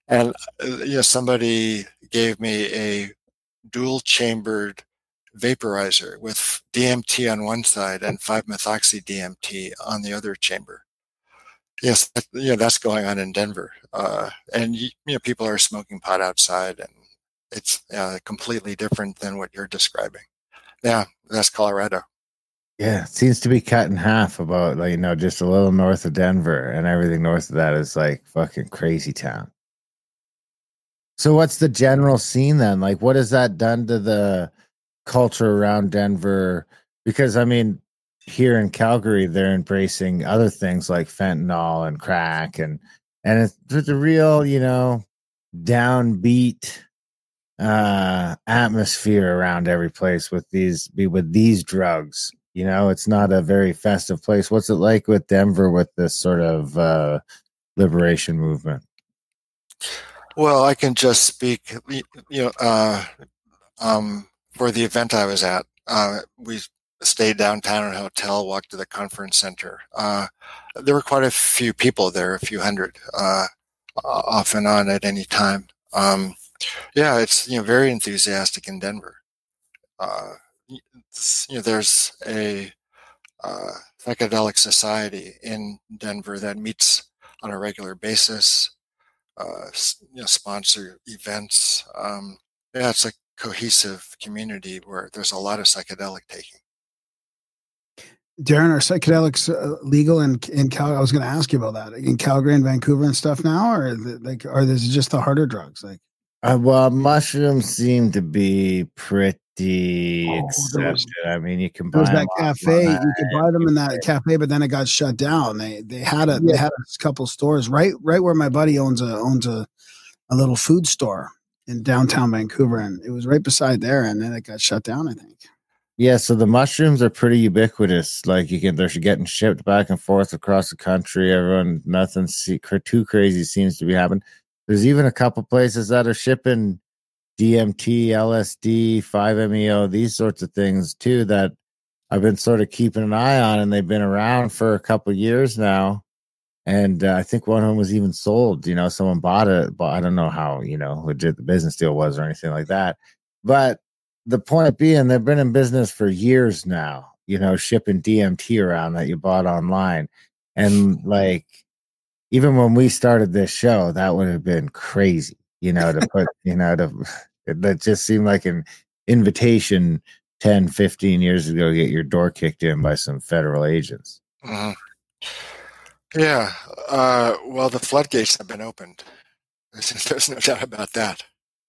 Speaker 5: And uh, you know, somebody gave me a dual chambered vaporizer with D M T on one side and five methoxy D M T on the other chamber. Yes, that, you know, that's going on in Denver, uh, and you know, people are smoking pot outside, and it's uh, completely different than what you're describing. Yeah, that's Colorado.
Speaker 4: Yeah, it seems to be cut in half about, like, you know, just a little north of Denver, and everything north of that is like fucking crazy town. So what's the general scene then? Like, what has that done to the culture around Denver? Because I mean, here in Calgary, they're embracing other things like fentanyl and crack, and and it's, it's a real, you know, downbeat uh atmosphere around every place with these with these drugs. You know, it's not a very festive place. What's it like with Denver with this sort of uh liberation movement?
Speaker 5: Well, I can just speak, you know, uh, um, for the event I was at. Uh, we stayed downtown in a hotel, walked to the conference center. Uh, there were quite a few people there, a few hundred, uh, off and on at any time. Um, yeah, it's, you know, very enthusiastic in Denver. Uh, you know, there's a uh, psychedelic society in Denver that meets on a regular basis. Uh, you know, sponsor events. Um, yeah, it's a cohesive community where there's a lot of psychedelic taking.
Speaker 2: Darren, are psychedelics uh, legal in in Calgary? I was going to ask you about that in Calgary and Vancouver and stuff now, or the, like, are this just the harder drugs? Like,
Speaker 4: uh, well, mushrooms seem to be pretty oh, accepted. Was, I mean, you can buy
Speaker 2: there was that cafe. You could buy them in that cafe, but then it got shut down. They they had a yeah. they had a couple stores right right where my buddy owns a owns a, a little food store in downtown Vancouver, and it was right beside there, and then it got shut down, I think.
Speaker 4: Yeah, so the mushrooms are pretty ubiquitous. Like, you can, they're getting shipped back and forth across the country. Everyone, nothing too crazy seems to be happening. There's even a couple places that are shipping D M T, L S D, five M E O, these sorts of things too, that I've been sort of keeping an eye on, and they've been around for a couple of years now. And uh, I think one of them was even sold. You know, someone bought it, but I don't know how, you know, legit the business deal was or anything like that. But the point being, they've been in business for years now, you know, shipping D M T around that you bought online. And like, even when we started this show, that would have been crazy, you know, to put, you know, to, that just seemed like an invitation ten, fifteen years ago to get your door kicked in by some federal agents.
Speaker 5: Uh, yeah. Uh, well, the floodgates have been opened. There's, there's no doubt about that.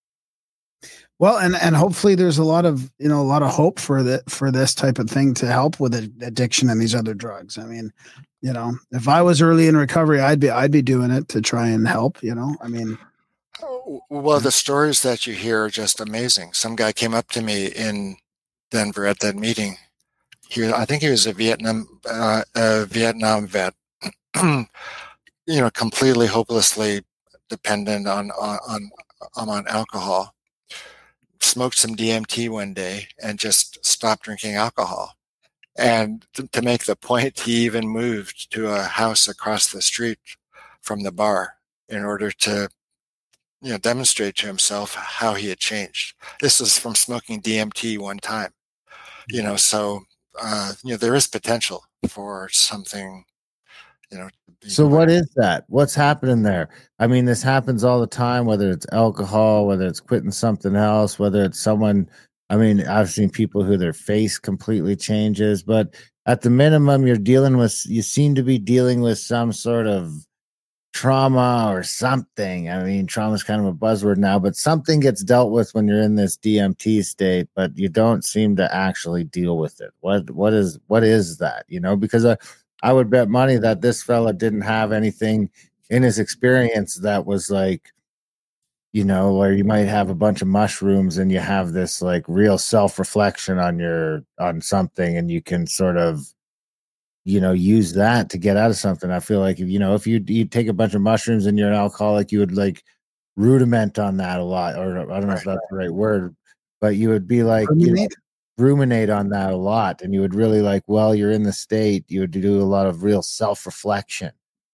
Speaker 2: Well, and, and hopefully there's a lot of, you know, a lot of hope for that, for this type of thing to help with addiction and these other drugs. I mean, you know, if I was early in recovery, I'd be, I'd be doing it to try and help, you know, I mean.
Speaker 5: Well, the stories that you hear are just amazing. Some guy came up to me in Denver at that meeting. He, I think he was a Vietnam, uh, a Vietnam vet, you know, completely hopelessly dependent on, on, on, on alcohol. Smoked some D M T one day and just stopped drinking alcohol. And to, to make the point, he even moved to a house across the street from the bar in order to, you know, demonstrate to himself how he had changed. This was from smoking D M T one time, you know, so, uh, you know, there is potential for something, you know.
Speaker 4: So what is that? What's happening there? I mean, this happens all the time, whether it's alcohol, whether it's quitting something else, whether it's someone, I mean, I've seen people who their face completely changes, but at the minimum, you're dealing with, you seem to be dealing with some sort of trauma or something. I mean, trauma is kind of a buzzword now, but something gets dealt with when you're in this D M T state, but you don't seem to actually deal with it. What, what is, what is that? You know, because I, I would bet money that this fella didn't have anything in his experience that was like, you know, where you might have a bunch of mushrooms and you have this like real self-reflection on your, on something, and you can sort of, you know, use that to get out of something. I feel like, if, you know, if you, you take a bunch of mushrooms and you're an alcoholic, you would like rudiment on that a lot, or I don't know if that's the right word, but you would be like, you know, ruminate on that a lot, and you would really like, well, you're in the state, you would do a lot of real self-reflection,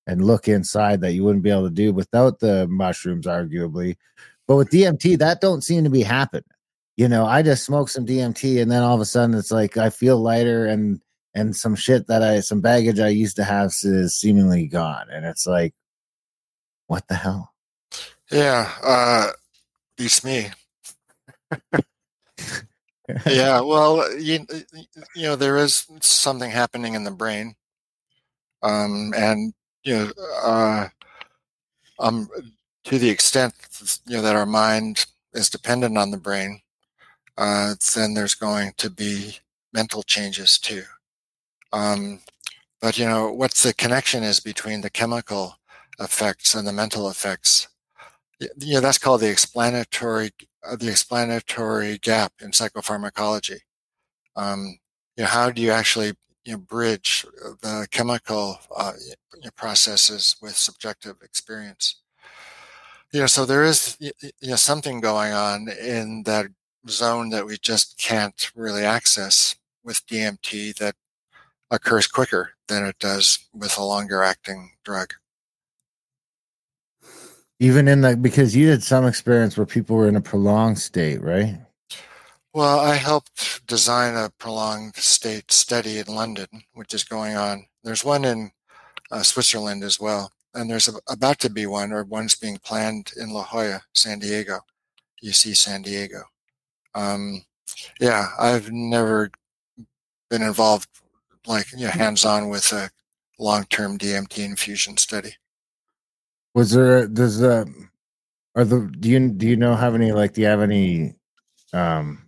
Speaker 4: and look inside that you wouldn't be able to do without the mushrooms, arguably. But with D M T, that don't seem to be happening. You know, I just smoke some D M T and then all of a sudden it's like I feel lighter, and and some shit that I some baggage I used to have is seemingly gone. And it's like, what the hell?
Speaker 5: Yeah, uh, beats me. Yeah, well, you, you know, there is something happening in the brain. Um, and, you know, uh, um, to the extent, you know, that our mind is dependent on the brain, uh, then there's going to be mental changes too. Um, but, you know, what the connection is between the chemical effects and the mental effects, you know, that's called the explanatory, uh, the explanatory gap in psychopharmacology. Um, you know, how do you actually, you know, bridge the chemical uh, you know, processes with subjective experience? You know, so there is, you know, something going on in that zone that we just can't really access with D M T that occurs quicker than it does with a longer acting drug.
Speaker 4: Even in the, because you did some experience where people were in a prolonged state, right?
Speaker 5: Well, I helped design a prolonged state study in London, which is going on. There's one in uh, Switzerland as well. And there's a, about to be one, or one's being planned in La Jolla, San Diego, U C San Diego. Um, yeah, I've never been involved, like, you know, hands-on with a long-term D M T infusion study.
Speaker 4: Was there, does, uh, are the, do you, do you know, have any, like, do you have any, um,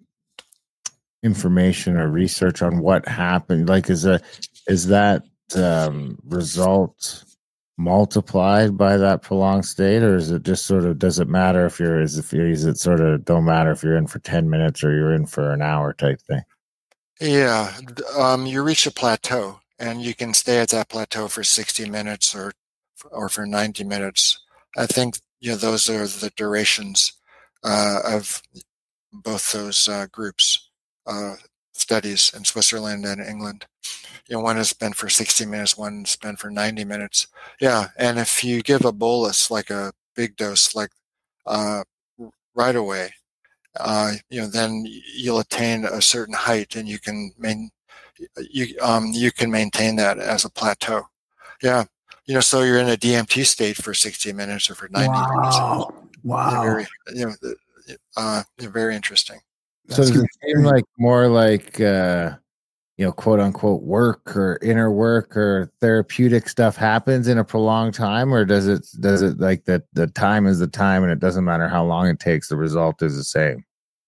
Speaker 4: information or research on what happened? Like, is a, is that, um, result multiplied by that prolonged state, or is it just sort of, does it matter if you're, is, if you're, is it sort of don't matter if you're in for ten minutes or you're in for an hour type thing?
Speaker 5: Yeah, um, you reach a plateau, and you can stay at that plateau for sixty minutes or or for ninety minutes. I think, you know, those are the durations uh, of both those uh, groups uh, studies in Switzerland and England. You know, one has been for sixty minutes, one's been for ninety minutes. Yeah, and if you give a bolus, like a big dose, like uh, right away, uh, you know, then you'll attain a certain height, and you can main, you um, you can maintain that as a plateau. Yeah, you know, so you're in a D M T state for sixty minutes or for ninety
Speaker 6: Wow.
Speaker 5: minutes.
Speaker 6: Wow.
Speaker 5: Very, you know, uh, very interesting.
Speaker 4: So does it seem like more like, uh, you know, quote unquote work or inner work or therapeutic stuff happens in a prolonged time, or does it, does it like that the time is the time and it doesn't matter how long it takes, the result is the same?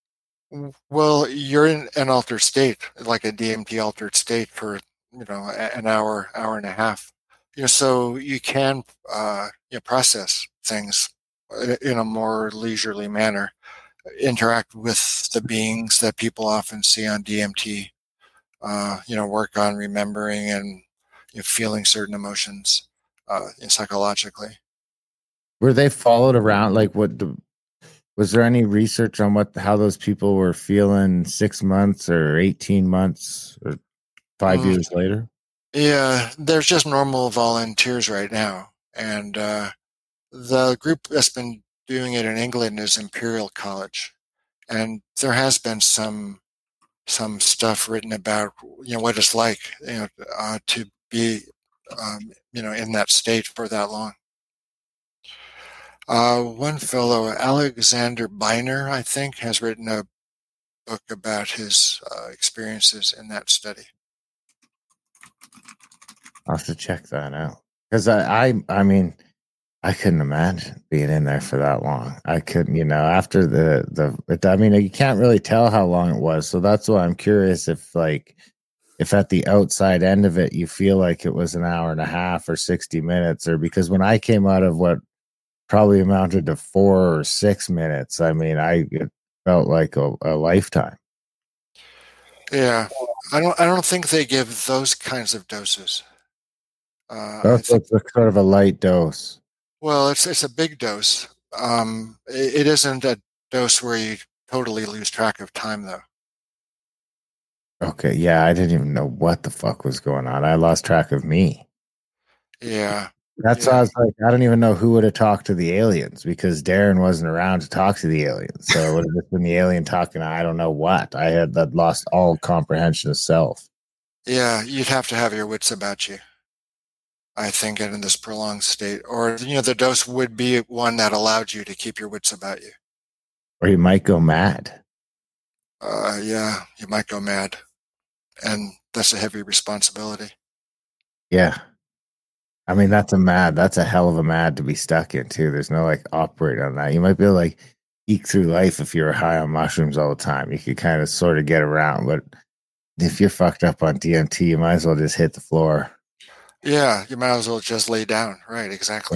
Speaker 5: Well, you're in an altered state, like a D M T altered state for, you know, an hour, hour and a half. You know, so you can uh, you know, process things in a more leisurely manner, interact with the beings that people often see on D M T, uh, you know, work on remembering and, you know, feeling certain emotions uh, psychologically.
Speaker 4: Were they followed around? Like, what the, was there any research on what, how those people were feeling six months or eighteen months or five mm. years later?
Speaker 5: Yeah, there's just normal volunteers right now. And uh, the group that's been doing it in England is Imperial College. And there has been some some stuff written about, you know, what it's like, you know, uh, to be, um, you know, in that state for that long. Uh, one fellow, Alexander Beiner, I think, has written a book about his uh, experiences in that study.
Speaker 4: I'll have to check that out, because I, I, I mean, I couldn't imagine being in there for that long. I couldn't, you know, after the the. I mean, you can't really tell how long it was, so that's why I'm curious if, like, if at the outside end of it you feel like it was an hour and a half or sixty minutes, or because when I came out of what probably amounted to four or six minutes, I mean, I it felt like a, a lifetime.
Speaker 5: Yeah, I don't. I don't think they give those kinds of doses. Uh,
Speaker 4: That's think, sort of a light dose.
Speaker 5: Well, it's it's a big dose. Um, it, it isn't a dose where you totally lose track of time, though.
Speaker 4: Okay, yeah, I didn't even know what the fuck was going on. I lost track of me.
Speaker 5: Yeah,
Speaker 4: That's why I was like, I don't even know who would have talked to the aliens because Darren wasn't around to talk to the aliens. So it would have just been the alien talking. I don't know what. I had that lost all comprehension of self.
Speaker 5: Yeah, you'd have to have your wits about you, I think, in this prolonged state. Or, you know, the dose would be one that allowed you to keep your wits about you.
Speaker 4: Or you might go mad.
Speaker 5: Uh, yeah, you might go mad. And that's a heavy responsibility.
Speaker 4: Yeah. I mean, that's a mad, that's a hell of a mad to be stuck in, too. There's no like operating on that. You might be able to like eke through life if you're high on mushrooms all the time. You could kind of sort of get around. But if you're fucked up on D M T, you might as well just hit the floor.
Speaker 5: Yeah, you might as well just lay down. Right, exactly.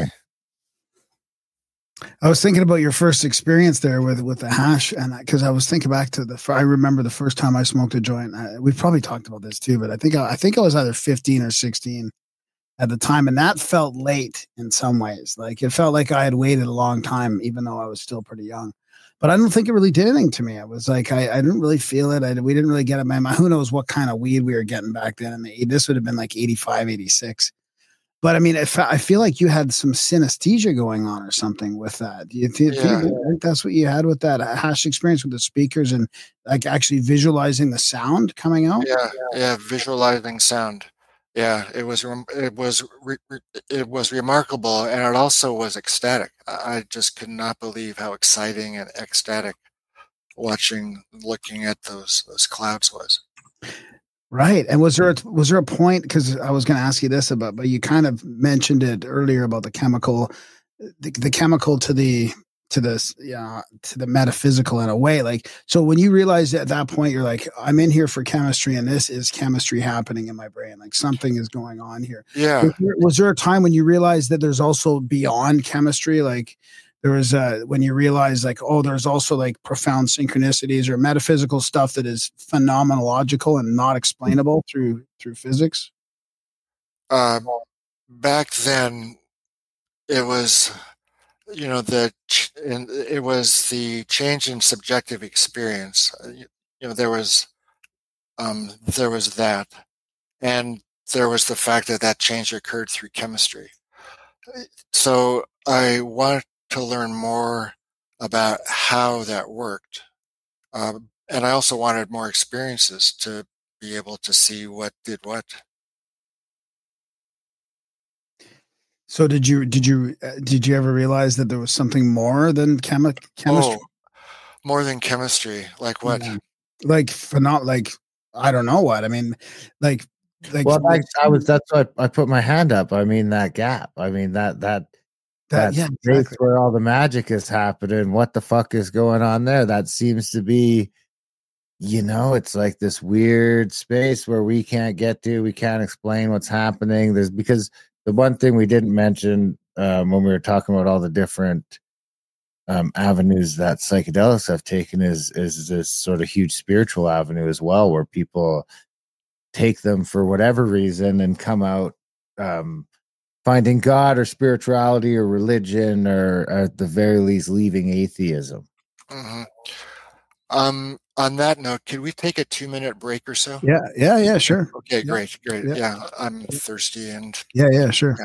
Speaker 4: Yeah.
Speaker 2: I was thinking about your first experience there with, with the hash, and because I was thinking back to the, I remember the first time I smoked a joint. I, we've probably talked about this too, but I think I, I think I was either fifteen or sixteen at the time, and that felt late in some ways. Like it felt like I had waited a long time, even though I was still pretty young. But I don't think it really did anything to me. I was like, I, I didn't really feel it. I, we didn't really get it. Man, who knows what kind of weed we were getting back then? And this would have been like eighty-five, eighty-six. But I mean, if, I feel like you had some synesthesia going on or something with that. Do you, th-
Speaker 5: Yeah.
Speaker 2: do you think that's what you had with that hash experience with the speakers and like actually visualizing the sound coming out?
Speaker 5: Yeah, yeah, visualizing sound. Yeah, it was rem- it was re- re- it was remarkable, and it also was ecstatic. I I just could not believe how exciting and ecstatic watching, looking at those those clouds was.
Speaker 2: Right. And was there a, was there a point, because I was going to ask you this about, but you kind of mentioned it earlier about the chemical, the, the chemical to the to this, yeah, to the metaphysical in a way. Like, so when you realized at that point, you're like, I'm in here for chemistry, and this is chemistry happening in my brain. Like something is going on here.
Speaker 5: Yeah,
Speaker 2: Was there, was there a time when you realized that there's also beyond chemistry? Like there was uh when you realize like, oh, there's also like profound synchronicities or metaphysical stuff that is phenomenological and not explainable through through physics.
Speaker 5: uh, back then it was, you know, the ch- and it was the change in subjective experience. Uh, You, you know, there was um, there was that, and there was the fact that that change occurred through chemistry. So I wanted to learn more about how that worked, um, and I also wanted more experiences to be able to see what did what.
Speaker 2: So did you did you uh, did you ever realize that there was something more than chemi- chemistry?
Speaker 5: Oh, more than chemistry, like what?
Speaker 2: Yeah. Like for not like I don't know what I mean, like like
Speaker 4: Well, I, I was. That's why I put my hand up. I mean, that gap. I mean, that that
Speaker 2: that,
Speaker 4: that
Speaker 2: yeah,
Speaker 4: space
Speaker 2: exactly.
Speaker 4: where all the magic is happening. What the fuck is going on there? That seems to be, you know, it's like this weird space where we can't get to. We can't explain what's happening. There's because the one thing we didn't mention um, when we were talking about all the different um, avenues that psychedelics have taken is is this sort of huge spiritual avenue as well, where people take them for whatever reason and come out um, finding God or spirituality or religion, or at the very least leaving atheism.
Speaker 5: hmm Um, on that note, could we take a two-minute break or so?
Speaker 2: Yeah, yeah, yeah, sure.
Speaker 5: Okay,
Speaker 2: Yeah,
Speaker 5: great, great.
Speaker 2: yeah.
Speaker 5: Yeah, I'm thirsty and
Speaker 2: Yeah, yeah, sure.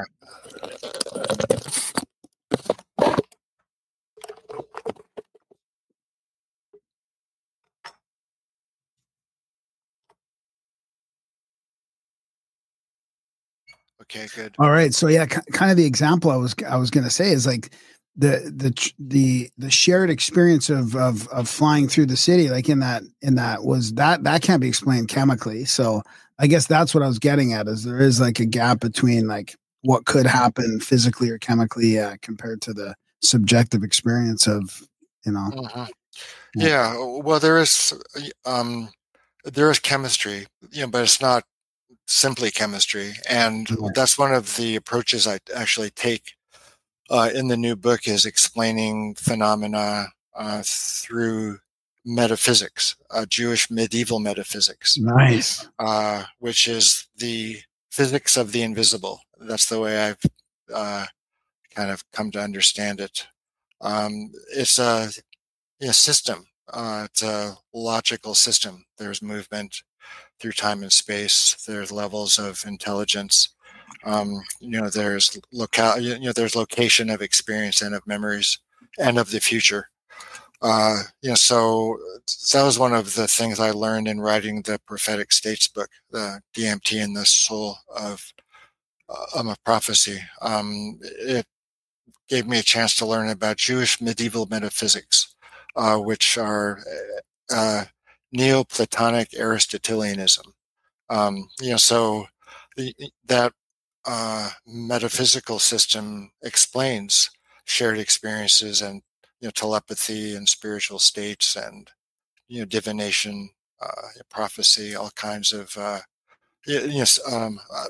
Speaker 5: okay, good.
Speaker 2: All right. So yeah, k- kind of the example I was I was going to say is like the the tr- the the shared experience of of of flying through the city, like in that in that was that that can't be explained chemically. So I guess that's what I was getting at, is there is like a gap between like what could happen physically or chemically uh, compared to the subjective experience of, you know.
Speaker 5: Mhm.
Speaker 2: Yeah.
Speaker 5: Yeah, well, there is um, there is chemistry, you know, but it's not simply chemistry, and
Speaker 2: Yeah.
Speaker 5: that's one of the approaches I actually take uh, in the new book, is explaining phenomena uh, through metaphysics, uh, Jewish medieval metaphysics,
Speaker 2: Nice.
Speaker 5: uh, which is the physics of the invisible. That's the way I've uh, kind of come to understand it. Um, it's a, a system. Uh, it's a logical system. There's movement through time and space. There's levels of intelligence. Um, you know, there's local, you know, there's location of experience and of memories and of the future. Uh, you know, so that was one of the things I learned in writing the Prophetic States book, the D M T and the Soul of uh, um, a Prophecy. Um, it gave me a chance to learn about Jewish medieval metaphysics, uh, which are uh, Neoplatonic Aristotelianism. Um, you know, so the, that uh, metaphysical system explains shared experiences and you know telepathy and spiritual states and you know divination, uh, prophecy, all kinds of uh, yes, um, uh,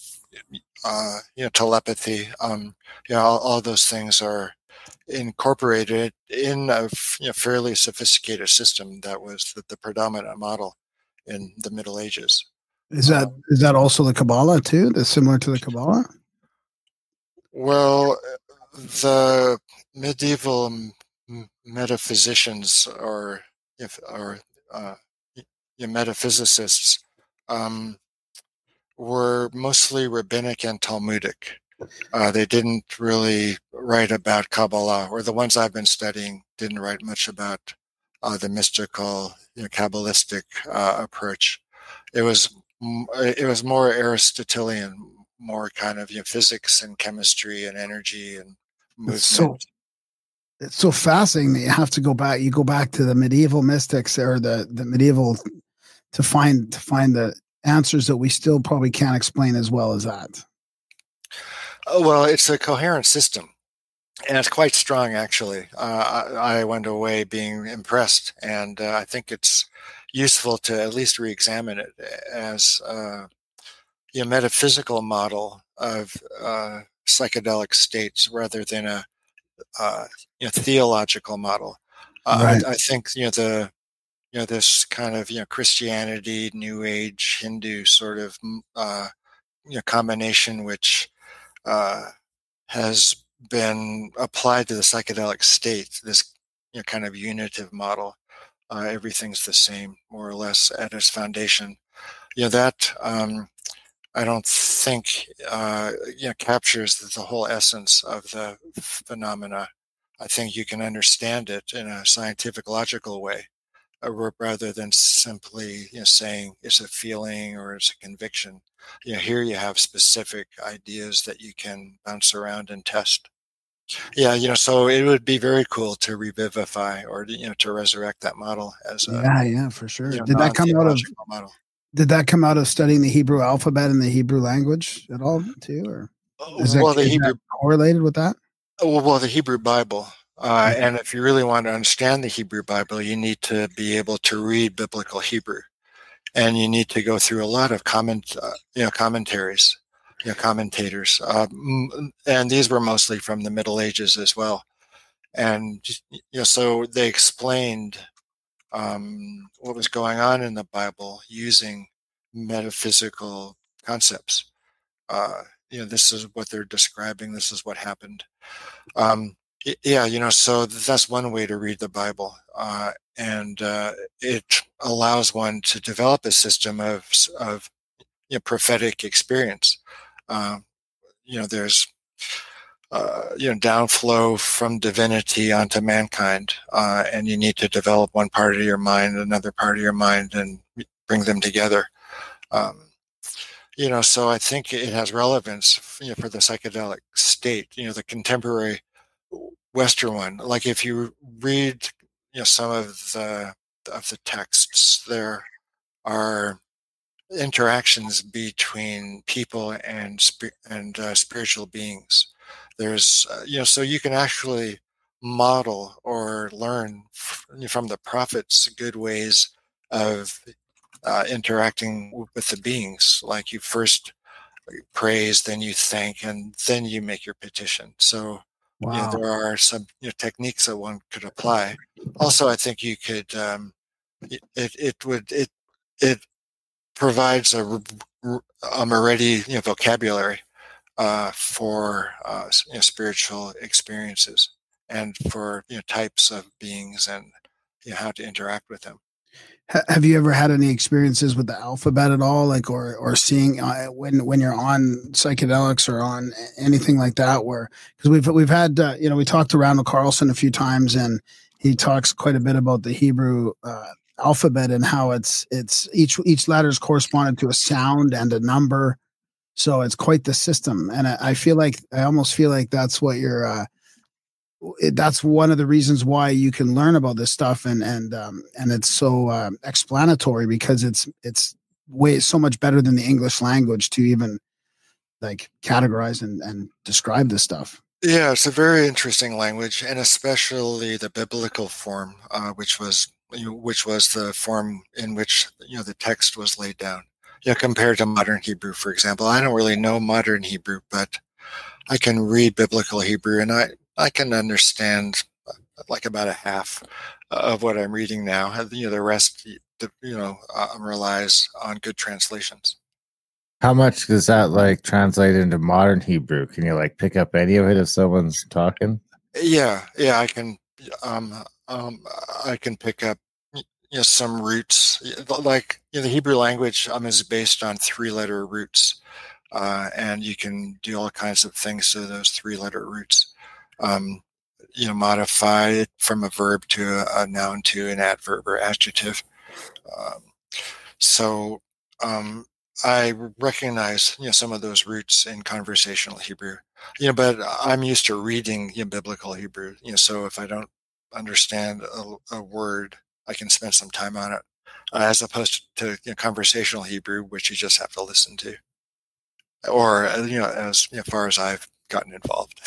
Speaker 5: uh, you know telepathy. Um, you know, all, all those things are incorporated in a you know, fairly sophisticated system that was the, the predominant model in the Middle Ages.
Speaker 2: Is that
Speaker 5: Um,
Speaker 2: is that also the Kabbalah too? That's similar to the Kabbalah?
Speaker 5: well, the medieval m- metaphysicians or if or uh, y- y- metaphysicists um, were mostly rabbinic and Talmudic. Uh, they didn't really write about Kabbalah, or the ones I've been studying didn't write much about uh, the mystical, you know, Kabbalistic uh, approach. It was m- it was more Aristotelian, more kind of you know, physics and chemistry and energy and
Speaker 2: It's
Speaker 5: movement.
Speaker 2: so it's so fascinating that you have to go back. You go back to the medieval mystics or the the medieval to find to find the answers that we still probably can't explain as well as that.
Speaker 5: Oh, well, it's a coherent system. And it's quite strong, actually. Uh, I, I went away being impressed, and uh, I think it's useful to at least re-examine it as uh, a metaphysical model of uh, psychedelic states rather than a uh, you know, theological model. Uh,
Speaker 2: Right.
Speaker 5: I, I think you know the you know this kind of you know Christianity, New Age, Hindu sort of uh, you know combination, which uh, has been applied to the psychedelic state, this you know, kind of unitive model. Uh, everything's the same, more or less, at its foundation. You know, that um, I don't think uh, you know, captures the whole essence of the phenomena. I think you can understand it in a scientific, logical way, uh, rather than simply you know, saying it's a feeling or it's a conviction. You know, here you have specific ideas that you can bounce around and test. Yeah, you know, so it would be very cool to revivify or you know to resurrect that model as a
Speaker 2: Yeah, yeah, for sure.
Speaker 5: you know
Speaker 2: Did that come out of
Speaker 5: non-theological model.
Speaker 2: did that come out of studying the Hebrew alphabet and the Hebrew language at all too, or is that
Speaker 5: Well, the
Speaker 2: is that
Speaker 5: Hebrew,
Speaker 2: correlated with that?
Speaker 5: well, well, the Hebrew Bible, uh, and if you really want to understand the Hebrew Bible, you need to be able to read biblical Hebrew, and you need to go through a lot of comment, uh, you know, commentaries, you know, commentators, uh, and these were mostly from the Middle Ages as well, and you know, so they explained um, what was going on in the Bible using metaphysical concepts. Uh, you know, this is what they're describing. This is what happened. Um, yeah, you know, so that's one way to read the Bible, uh, and uh, it allows one to develop a system of of you know, prophetic experience. Um, you know, there's uh, you know, downflow from divinity onto mankind, uh, and you need to develop one part of your mind, another part of your mind, and bring them together. Um, you know, so I think it has relevance, you know, for the psychedelic state. You know, the contemporary Western one. Like if you read, you know, some of the of the texts, there are interactions between people and and uh, spiritual beings. There's uh, you know, so you can actually model or learn f- from the prophets good ways of uh, interacting with the beings. Like you first praise, then you thank, and then you make your petition. So you know
Speaker 2: Wow.
Speaker 5: there are some you know, techniques that one could apply. Also, I think you could um, it, it it would it it provides a, a already you know, vocabulary uh, for uh, you know, spiritual experiences and for you know types of beings and you know, how to interact with them.
Speaker 2: Ha- Have you ever had any experiences with the alphabet at all, like or or seeing uh, when when you're on psychedelics or on anything like that? Where because we've we've had uh, you know we talked to Randall Carlson a few times, and he talks quite a bit about the Hebrew uh, alphabet and how it's it's each each letter is corresponded to a sound and a number, so it's quite the system. And I, I feel like I almost feel like that's what you're. Uh, it, that's one of the reasons why you can learn about this stuff and and um, and it's so uh, explanatory because it's it's way so much better than the English language to even like categorize and, and describe this stuff.
Speaker 5: Yeah, it's a very interesting language, and especially the biblical form, uh, which was you know, which was the form in which you know the text was laid down. Yeah, compared to modern Hebrew, for example. I don't really know modern Hebrew, but I can read biblical Hebrew, and I I can understand uh, like about a half of what I'm reading now. And, You know, the rest, the- you know, uh, relies on good translations.
Speaker 4: How much does that like translate into modern Hebrew? Can you like pick up any of it if someone's talking?
Speaker 5: Yeah, yeah, I can. Um, um, I can pick up, y- you know, some roots. Y- Like you know, the Hebrew language um, is based on three-letter roots, uh, and you can do all kinds of things to those three-letter roots. Um, you know, modify it from a verb to a, a noun to an adverb or adjective. Um, so um, I recognize you know some of those roots in conversational Hebrew. You know, but I'm used to reading you know, biblical Hebrew. You know, so if I don't understand a, a word, I can spend some time on it, uh, as opposed to you know, conversational Hebrew, which you just have to listen to, or uh, you know, as you know, far as I've gotten involved.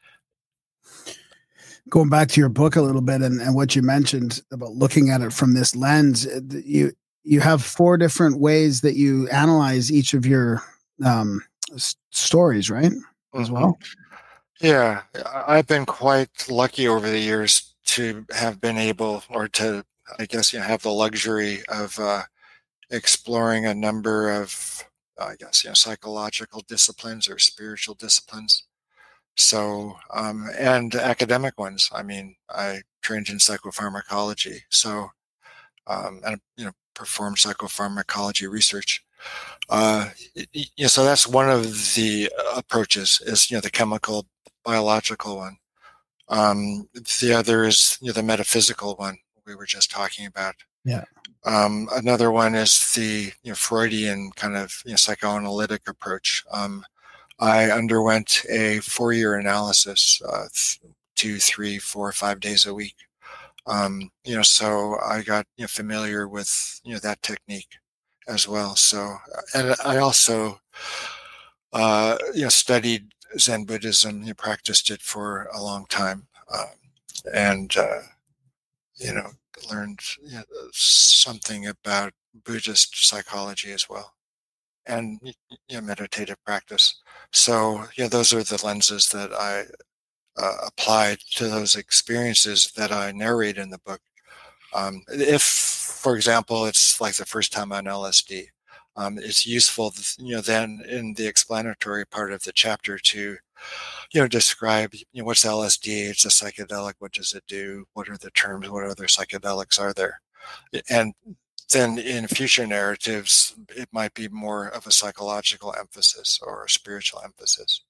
Speaker 2: Going back to your book a little bit and, and what you mentioned about looking at it from this lens, uh, you you have four different ways that you analyze each of your um, s- stories, right? As
Speaker 5: Mhm.
Speaker 2: well.
Speaker 5: Yeah, I- I've been quite lucky over the years to have been able, or to, I guess, you know, have the luxury of uh, exploring a number of, I guess, you know, psychological disciplines or spiritual disciplines. So, um, and academic ones. I mean, I trained in psychopharmacology, so um, and you know, performed psychopharmacology research. Uh, y- y- you know, so that's one of the approaches. Is you know the chemical biological one. Um, the other is you know, the metaphysical one we were just talking about.
Speaker 2: Yeah.
Speaker 5: Um, another one is the you know, Freudian kind of you know, psychoanalytic approach. Um, I underwent a four-year analysis, uh, th- two, three, four, five days a week. Um, you know, so I got you know, familiar with you know that technique as well. So, and I also uh, you know studied Zen Buddhism. You practiced it for a long time, um, and uh, you know learned you know, something about Buddhist psychology as well, and you know, meditative practice. So yeah, those are the lenses that I uh, applied to those experiences that I narrate in the book. Um, if, for example, it's like the first time on L S D, um, it's useful, you know, then in the explanatory part of the chapter to, you know, describe, you know, what's L S D? It's a psychedelic. What does it do? What are the terms? What other psychedelics are there? And then in future narratives, it might be more of a psychological emphasis or a spiritual emphasis.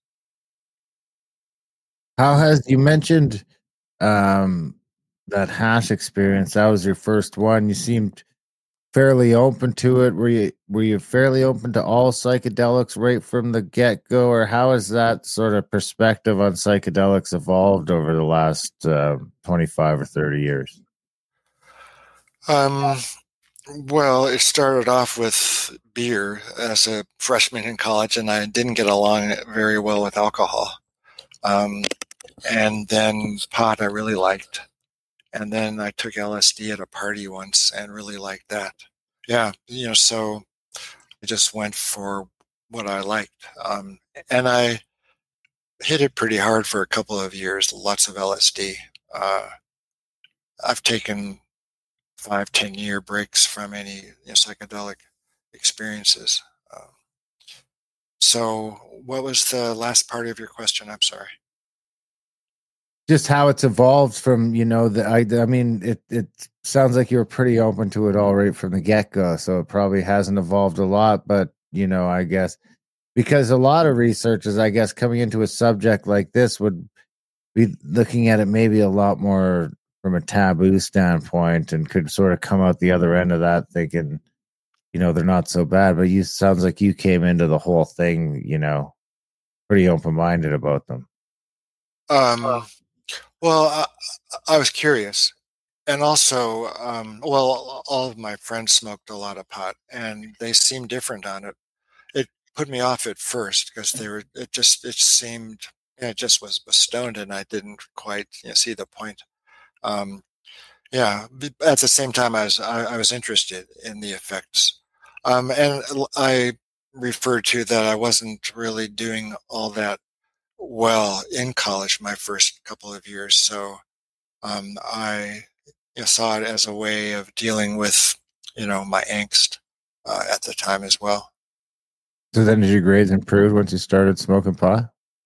Speaker 4: How has you mentioned um, that hash experience? That was your first one. You seemed fairly open to it. Were you were you fairly open to all psychedelics right from the get go, or how has that sort of perspective on psychedelics evolved over the last uh, twenty five or thirty years?
Speaker 5: Um, well, it started off with beer as a freshman in college, and I didn't get along very well with alcohol. Um, and then pot I really liked. And then I took L S D at a party once and really liked that. Yeah, you know, so I just went for what I liked. Um, and I hit it pretty hard for a couple of years, lots of L S D. Uh, I've taken five, ten year breaks from any you know, psychedelic experiences. Um, so, what was the last part of your question? I'm sorry.
Speaker 4: just how it's evolved from, you know, the, I, I mean, it, it sounds like you were pretty open to it all right from the get-go. So it probably hasn't evolved a lot, but, you know, I guess because a lot of researchers, I guess, coming into a subject like this would be looking at it maybe a lot more from a taboo standpoint and could sort of come out the other end of that thinking, you know, they're not so bad. But you sounds like you came into the whole thing, you know, pretty open-minded about them.
Speaker 5: Um, well, I, I was curious. And also, um, well, all of my friends smoked a lot of pot and they seemed different on it. It put me off at first because they were, it just, it seemed, yeah, it just was, was stoned and I didn't quite, you know, see the point. Um, yeah, b- at the same time, I was, I, I was interested in the effects. Um, and l- I referred to that I wasn't really doing all that well in college my first couple of years. So um, I you know, saw it as a way of dealing with, you know, my angst uh, at the time as well.
Speaker 4: So then did your grades improve once you started smoking pot?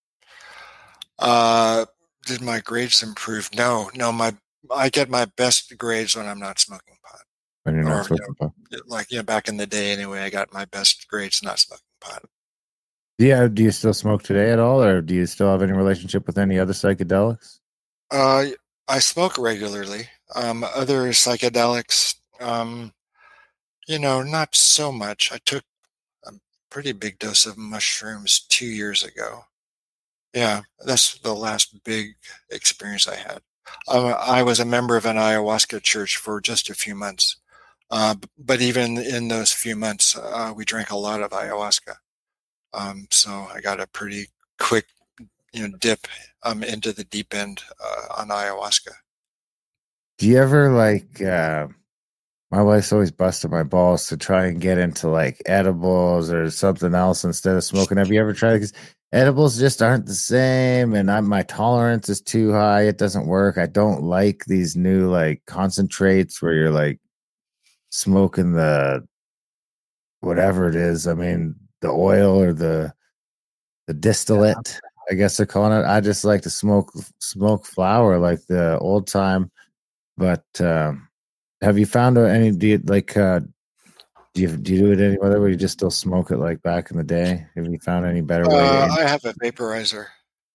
Speaker 5: Uh, did my grades improve? No, no, my I get my best grades when I'm not smoking pot.
Speaker 4: When you're
Speaker 5: Or,
Speaker 4: not
Speaker 5: you
Speaker 4: smoking pot?
Speaker 5: Like, you know, back in the day anyway, I got my best grades not smoking pot.
Speaker 4: Yeah, do you still smoke today at all, or do you still have any relationship with any other psychedelics?
Speaker 5: Uh, I smoke regularly. Um, other psychedelics, um, you know, not so much. I took a pretty big dose of mushrooms two years ago. Yeah, that's the last big experience I had. Um, I was a member of an ayahuasca church for just a few months. Uh, b- but even in those few months, uh, we drank a lot of ayahuasca. Um, so I got a pretty quick, you know, dip um, into the deep end uh, on ayahuasca.
Speaker 4: Do you ever like uh my wife's always busted my balls to try and get into like edibles or something else instead of smoking. Have you ever tried? Because edibles just aren't the same, and I, my tolerance is too high. It doesn't work. I don't like these new like concentrates where you're like smoking the whatever it is. I mean, the oil or the the distillate, I guess they're calling it. I just like to smoke smoke flower like the old time. But um, have you found any? Do you like? Uh, do you do you do it any other way? You just still smoke it like back in the day? Have you found any better way?
Speaker 5: Uh,
Speaker 4: To
Speaker 5: I have a vaporizer.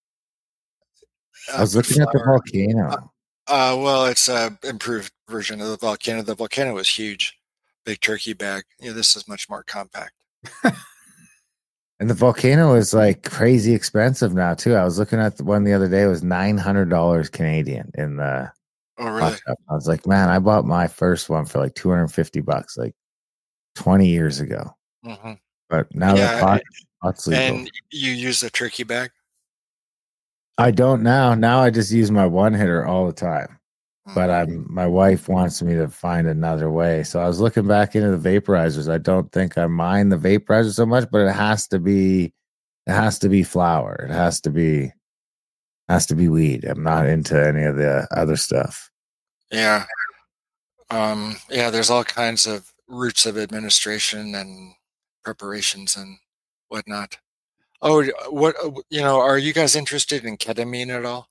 Speaker 4: I was
Speaker 5: Uh,
Speaker 4: looking at the
Speaker 5: flower.
Speaker 4: volcano.
Speaker 5: Uh, well, it's a improved version of the volcano. The volcano was huge, big turkey bag. You know, this is much more compact.
Speaker 4: And the volcano is like crazy expensive now too. I was looking at the one the other day. It was nine hundred dollars Canadian in the
Speaker 5: Oh,
Speaker 4: hot
Speaker 5: really?
Speaker 4: shop. I was like, man, I bought my first one for like two hundred and fifty bucks, like twenty years ago.
Speaker 5: Hmm.
Speaker 4: But now that
Speaker 5: Yeah,
Speaker 4: pot, pot's legal.
Speaker 5: and you use the turkey bag?
Speaker 4: I don't now. Now I just use my one hitter all the time. But
Speaker 5: Mhm.
Speaker 4: I'm my wife wants me to find another way. So I was looking back into the vaporizers. I don't think I mind the vaporizer so much, but it has to be it has to be flower. It has to be has to be weed. I'm not into any of the other stuff.
Speaker 5: Yeah. Um, yeah, there's all kinds of routes of administration and preparations and whatnot. Oh, d- what, uh, you know, are you guys interested in ketamine at all?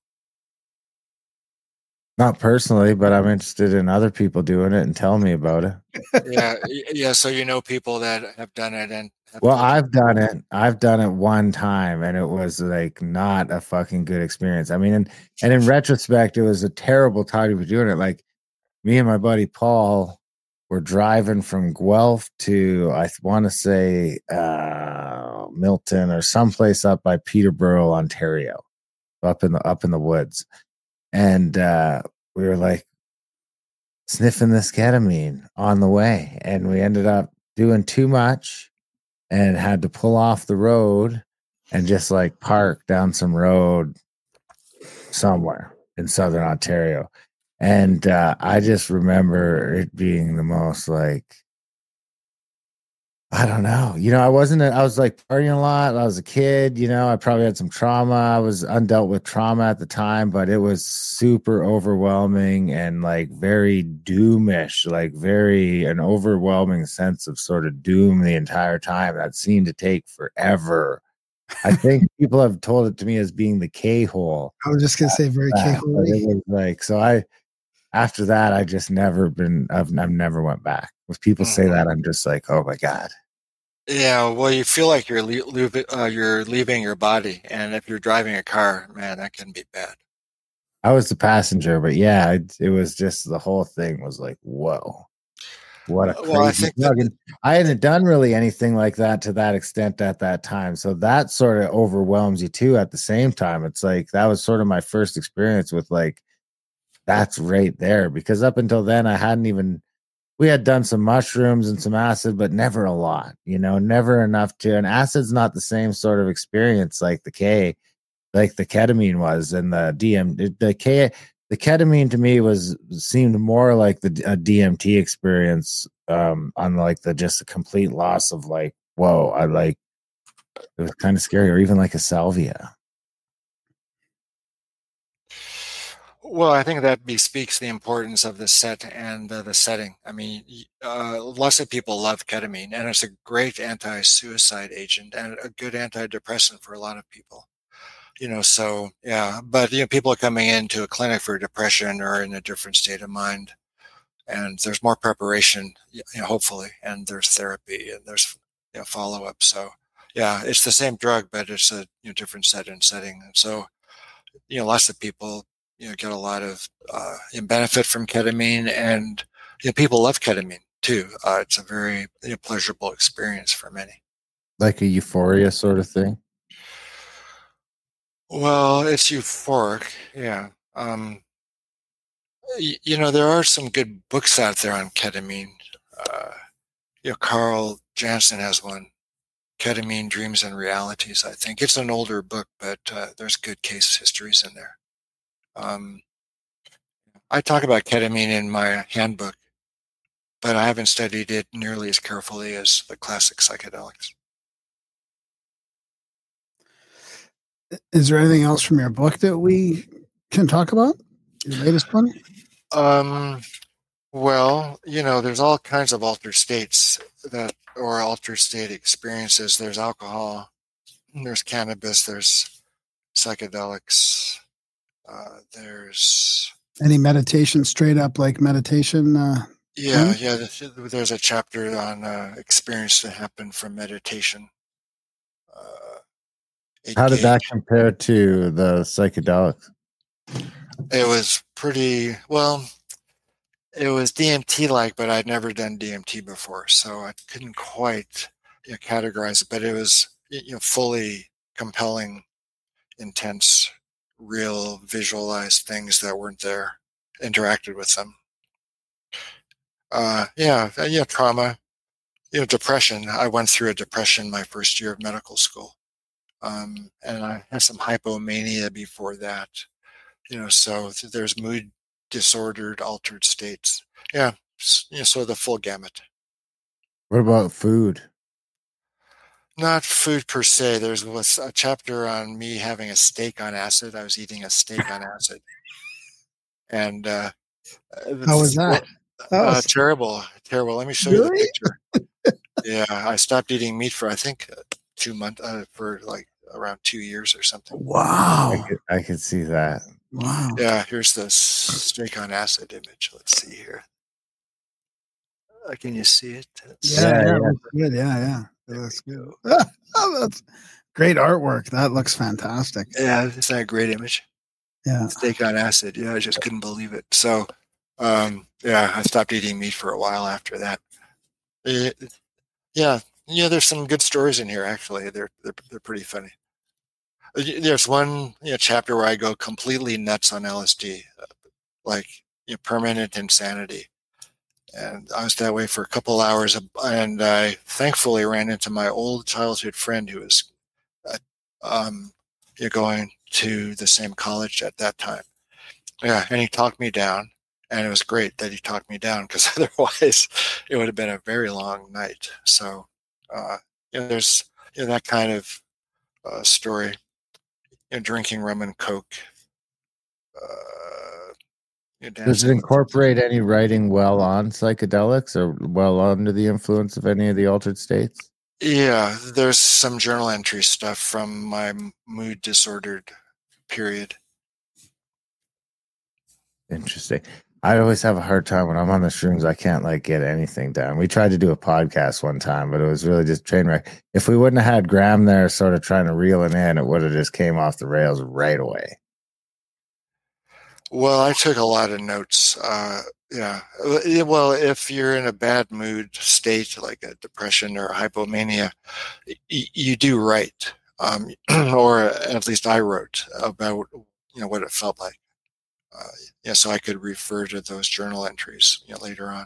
Speaker 4: Not personally, but I'm interested in other people doing it and telling me about it.
Speaker 5: Yeah, y- yeah. So you know people that have done it and have
Speaker 4: Well,
Speaker 5: told you.
Speaker 4: I've done it. I've done it one time and it was like not a fucking good experience. I mean, and, and in retrospect, it was a terrible time to be doing it. Like me and my buddy Paul were driving from Guelph to, I want to say, uh, Milton or someplace up by Peterborough, Ontario, up in the, up in the woods. And, uh, we were like sniffing this ketamine on the way. And we ended up doing too much and had to pull off the road and just like park down some road somewhere in southern Ontario. And uh, I just remember it being the most like, I don't know. You know, I wasn't, a, I was like partying a lot. I was a kid, you know, I probably had some trauma. I was undealt with trauma at the time, but it was super overwhelming and like very doomish, like very an overwhelming sense of sort of doom the entire time. That seemed to take forever. I think people have told it to me as being the K hole.
Speaker 6: I was just gonna say very
Speaker 4: That,
Speaker 6: K-hole.
Speaker 4: but it was like so. I after that, I just never been. I've, I've never went back. When people say
Speaker 5: Mhm.
Speaker 4: that, I'm just like, oh my god.
Speaker 5: Yeah, well, you feel like you're le- leaving, uh, you're leaving your body, and if you're driving a car, man, that can be bad.
Speaker 4: I was the passenger, but yeah, it, it was just the whole thing was like, whoa, what a crazy
Speaker 5: Well, I think
Speaker 4: drug.
Speaker 5: that
Speaker 4: And I hadn't done really anything like that to that extent at that time, so that sort of overwhelms you too. At the same time, it's like that was sort of my first experience with like that's right there because up until then, I hadn't even. We had done some mushrooms and some acid, but never a lot, you know, never enough to. And acid's not the same sort of experience like the K, like the ketamine was, and the D M. The K, the ketamine to me was seemed more like the a D M T experience, um, on like the just a complete loss of like, whoa, I like it was kind of scary, or even like a salvia.
Speaker 5: Well, I think that bespeaks the importance of the set and uh, the setting. I mean, y- uh, lots of people love ketamine, and it's a great anti-suicide agent and a good antidepressant for a lot of people. You know, so yeah, but you know, people are coming into a clinic for depression or in a different state of mind, and there's more preparation, y- you know, hopefully, and there's therapy and there's you know follow-up. So yeah, it's the same drug, but it's a you know different set and setting. And so you know, lots of people, you know, get a lot of uh, benefit from ketamine, and you know, people love ketamine too. Uh, it's a very you know, pleasurable experience for many.
Speaker 4: Like a euphoria sort of thing.
Speaker 5: Well, it's euphoric, yeah. Um, y- you know, there are some good books out there on ketamine. Uh, you know, Carl Jansen has one, Ketamine Dreams and Realities. I think it's an older book, but uh, there's good case histories in there. Um, I talk about ketamine in my handbook, but I haven't studied it nearly as carefully as the classic psychedelics.
Speaker 6: Is there anything else from your book that we can talk about? Your latest one?
Speaker 5: Um, well, you know, there's all kinds of altered states that, or altered state experiences. There's alcohol, there's cannabis, there's psychedelics, uh, there's
Speaker 6: Any meditation, straight up like meditation? Uh,
Speaker 5: yeah,
Speaker 6: Hmm?
Speaker 5: yeah. th- There's a chapter on uh, experience that happened from meditation. Uh, it
Speaker 4: How did
Speaker 5: gave,
Speaker 4: that compare to the psychedelics?
Speaker 5: it was pretty well. It was D M T like, but I'd never done D M T before, so I couldn't quite you know, categorize it. But it was you know fully compelling, intense, real, visualized things that weren't there. Interacted with them. Uh, yeah, uh, yeah, trauma, you know, depression. I went through a depression my first year of medical school, um, and I had some hypomania before that. You know, so th- there's mood disordered, altered states. Yeah, s- you know, so the full gamut.
Speaker 4: What about food?
Speaker 5: Not food per se. There's was a chapter on me having a steak on acid. I was eating a steak on acid, and uh,
Speaker 6: How was
Speaker 5: it's,
Speaker 6: that?
Speaker 5: well,
Speaker 6: That
Speaker 5: uh,
Speaker 6: was
Speaker 5: terrible, terrible. Let me show you the
Speaker 6: really.
Speaker 5: picture. Yeah, I stopped eating meat for I think uh, two months, uh, for like around two years or something.
Speaker 4: I
Speaker 6: Wow.
Speaker 4: could I could see that.
Speaker 6: Wow.
Speaker 5: Yeah, here's the steak on acid image. Let's see here. Uh, can you see it? Let's
Speaker 6: Yeah,
Speaker 4: Yeah,
Speaker 6: yeah,
Speaker 4: yeah.
Speaker 6: it looks good. Yeah, yeah. It
Speaker 5: There
Speaker 6: looks
Speaker 5: we
Speaker 6: good.
Speaker 5: go.
Speaker 6: Oh, that's great artwork. That looks fantastic.
Speaker 5: Yeah, isn't that a great image?
Speaker 6: Yeah.
Speaker 5: Steak on acid. Yeah, I just couldn't believe it. So, um, yeah, I stopped eating meat for a while after that. Eh, yeah, yeah. There's some good stories in here. Actually, they're they're they're pretty funny. Uh, y- There's one you know, chapter where I go completely nuts on L S D, uh, like you know, permanent insanity. And I was that way for a couple hours, uh, and I thankfully ran into my old childhood friend who was uh, um, you know, going to the same college at that time. Yeah, and he talked me down, and it was great that he talked me down because otherwise it would have been a very long night. So, uh, you know, there's you know, that kind of uh, story. You know, drinking rum and coke. Uh, you know,
Speaker 4: Does it
Speaker 5: dancing with.
Speaker 4: incorporate any writing well on psychedelics or well under the influence of any of the altered states?
Speaker 5: Yeah, there's some journal entry stuff from my mood disordered period.
Speaker 4: Interesting. I always have a hard time when I'm on the shrooms. I can't like get anything down. We tried to do a podcast one time, but it was really just train wreck. If we wouldn't have had Graham there sort of trying to reel it in, it would have just came off the rails right away.
Speaker 5: Well, I took a lot of notes. Uh, yeah. Well, if you're in a bad mood state, like a depression or a hypomania, y- you do write, um, or at least I wrote about, you know, what it felt like. Uh, yeah, so I could refer to those journal entries, you know, later on.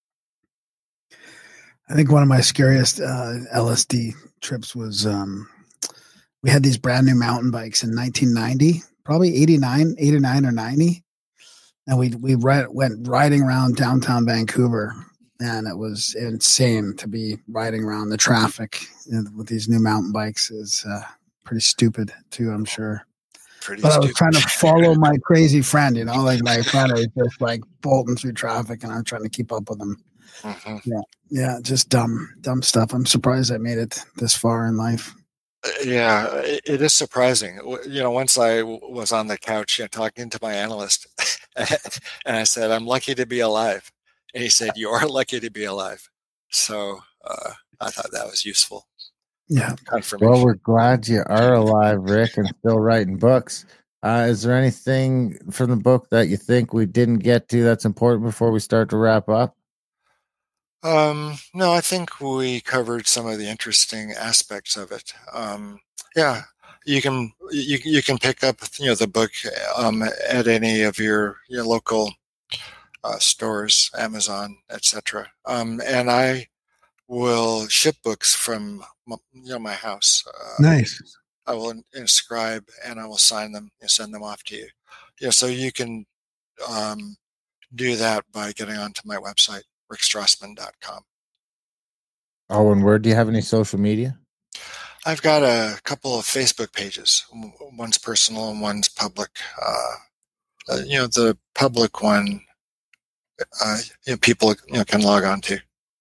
Speaker 6: I think one of my scariest uh, L S D trips was um, we had these brand new mountain bikes in nineteen ninety, probably eighty-nine, eighty-nine or ninety. And we we ri- went riding around downtown Vancouver, and it was insane to be riding around the traffic with these new mountain bikes. Is uh, pretty stupid too, I'm sure.
Speaker 5: Pretty
Speaker 6: But I was
Speaker 5: stupid.
Speaker 6: trying to follow my crazy friend, you know, like my friend was just like bolting through traffic, and I'm trying to keep up with him.
Speaker 5: Mhm.
Speaker 6: Yeah, yeah, just dumb, dumb stuff. I'm surprised I made it this far in life.
Speaker 5: Yeah, it, it is surprising. W- You know, once I w- was on the couch, you know, talking to my analyst, and I said, "I'm lucky to be alive," and he said, "You are lucky to be alive." So uh, I thought that was useful
Speaker 6: Yeah.
Speaker 5: confirmation.
Speaker 4: Well, we're glad you are alive, Rick, and still writing books. Uh, is there anything from the book that you think we didn't get to that's important before we start to wrap up?
Speaker 5: Um, no, I think we covered some of the interesting aspects of it. Um, yeah, you can you you can pick up you know the book um, at any of your your local uh, stores, Amazon, et cetera. Um, and I will ship books from m- you know my house. Uh,
Speaker 6: Nice.
Speaker 5: I will in- inscribe and I will sign them and send them off to you. Yeah, so you can um, do that by getting onto my website, rick strassman dot com.
Speaker 4: Oh, and where do you have any social media?
Speaker 5: I've got a couple of Facebook pages. W- One's personal and one's public. Uh, uh, you know, the public one, uh, you know, people you know, can log on to.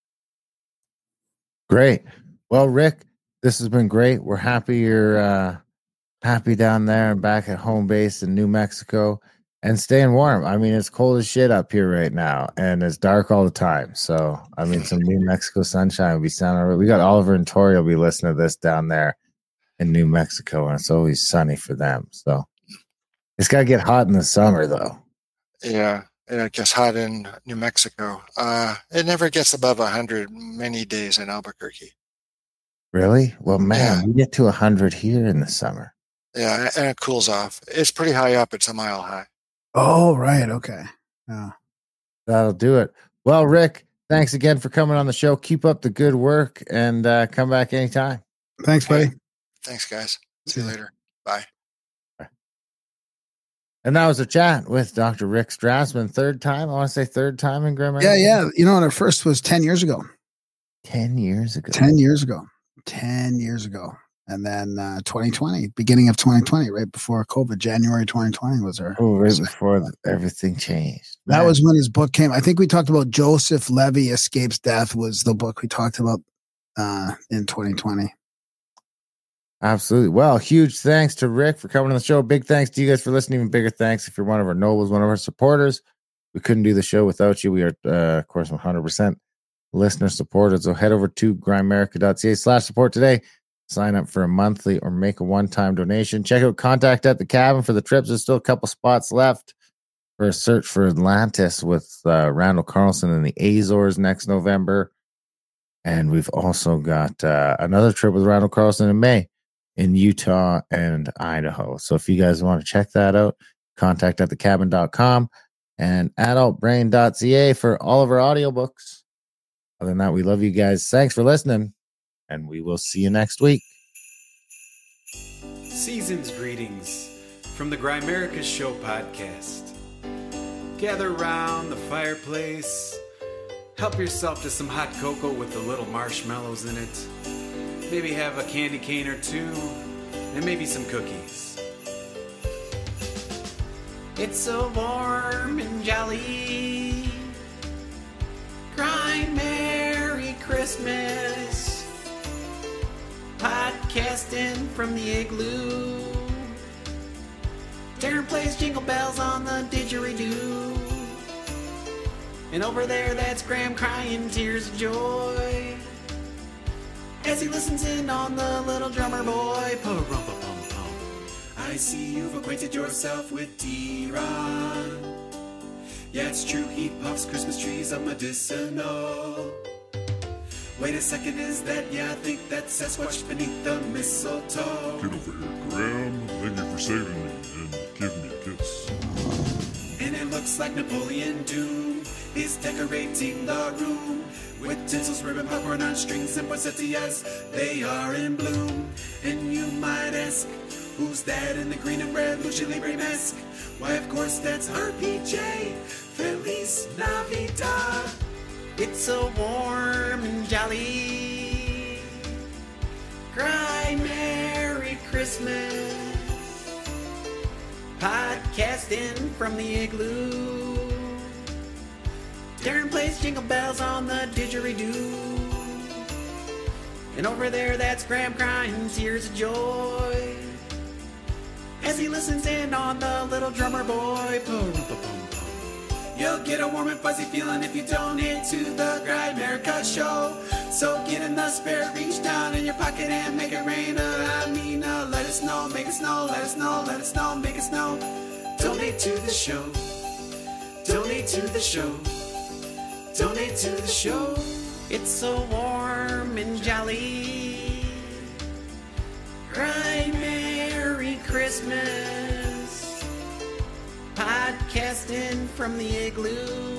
Speaker 4: Great. Well, Rick, this has been great. We're happy you're uh, happy down there and back at home base in New Mexico and staying warm. I mean, it's cold as shit up here right now, and it's dark all the time. So, I mean, some New Mexico sunshine would be sounding. We got Oliver and Tori will be listening to this down there in New Mexico, and it's always sunny for them. So, it's got to get hot in the summer, though.
Speaker 5: Yeah, it gets hot in New Mexico. Uh, it never gets above one hundred many days in Albuquerque.
Speaker 4: Really? Well, man,
Speaker 5: Yeah.
Speaker 4: we get to one hundred here in the summer.
Speaker 5: Yeah, and it cools off. It's pretty high up. It's a mile high.
Speaker 6: Oh, right. Okay. Yeah.
Speaker 4: That'll do it. Well, Rick, thanks again for coming on the show. Keep up the good work and uh, come back anytime.
Speaker 6: Thanks, buddy.
Speaker 5: Thanks, guys. See you
Speaker 6: Yeah.
Speaker 5: later. Bye.
Speaker 4: And that was a chat with Doctor Rick Strassman. Third time. I want to say third time in Grammar.
Speaker 6: Yeah, yeah. You know, and our first was ten years ago.
Speaker 4: ten years ago.
Speaker 6: ten years ago. ten years ago. And then uh, twenty twenty, beginning of twenty twenty, right before COVID, January twenty twenty was our.
Speaker 4: Oh, right before the, everything changed.
Speaker 6: That
Speaker 4: Man.
Speaker 6: was when his book came. I think we talked about Joseph Levy Escapes Death was the book we talked about uh, in twenty twenty.
Speaker 4: Absolutely. Well, huge thanks to Rick for coming on the show. Big thanks to you guys for listening. Even bigger thanks if you're one of our nobles, one of our supporters. We couldn't do the show without you. We are, uh, of course, one hundred percent listener supported. So head over to grimerica.ca slash support today. Sign up for a monthly or make a one-time donation. Check out Contact at the Cabin for the trips. There's still a couple spots left for a search for Atlantis with uh, Randall Carlson in the Azores next November. And we've also got uh, another trip with Randall Carlson in May in Utah and Idaho. So if you guys want to check that out, contact at the cabin dot com and adult brain dot c a for all of our audiobooks. Other than that, we love you guys. Thanks for listening, and we will see you next week.
Speaker 7: Season's greetings from the Grimerica Show podcast. Gather around the fireplace. Help yourself to some hot cocoa with the little marshmallows in it. Maybe have a candy cane or two, and maybe some cookies. It's so warm and jolly. Cry Merry Christmas. podcasting from the igloo. Darren plays jingle bells on the didgeridoo. And over there, that's Graham crying tears of joy as he listens in on the little drummer boy. Pa-rum-pa-pum-pum. I see you've acquainted yourself with D-Ron. Yeah, it's true, he pops Christmas trees up medicinal. Wait a second, is that? Yeah, I think that's Sasquatch beneath the mistletoe.
Speaker 8: Get over here, Graham. Thank you for saving me and give me a kiss.
Speaker 7: And it looks like Napoleon Doom is decorating the room with tinsels, ribbon, popcorn on strings, and poinsettias. They are in bloom. And you might ask, who's that in the green and red Lucha Libre mask? Why, of course, that's R P J. Feliz Navidad. It's so warm and jolly. Cry Merry Christmas. Podcasting from the igloo. Darren plays jingle bells on the didgeridoo. And over there, that's Graham crying tears of joy as he listens in on the little drummer boy. Pa-rum-pa-pum-pum. You'll get a warm and fuzzy feeling if you donate to the Grimerica Show. So get in the spirit, reach down in your pocket and make it rain. Uh, I mean, uh, let it snow, make it snow, let it snow, let it snow, make it snow. Donate to the show. Donate to the show. Donate to the show. It's so warm and jolly. Cry Merry Christmas. Podcasting from the igloo.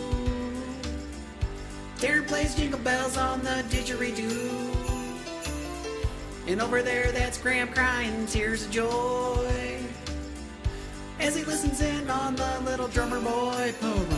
Speaker 7: Darren plays jingle bells on the didgeridoo. And over there, that's Graham crying tears of joy as he listens in on the little drummer boy. Pa-rum.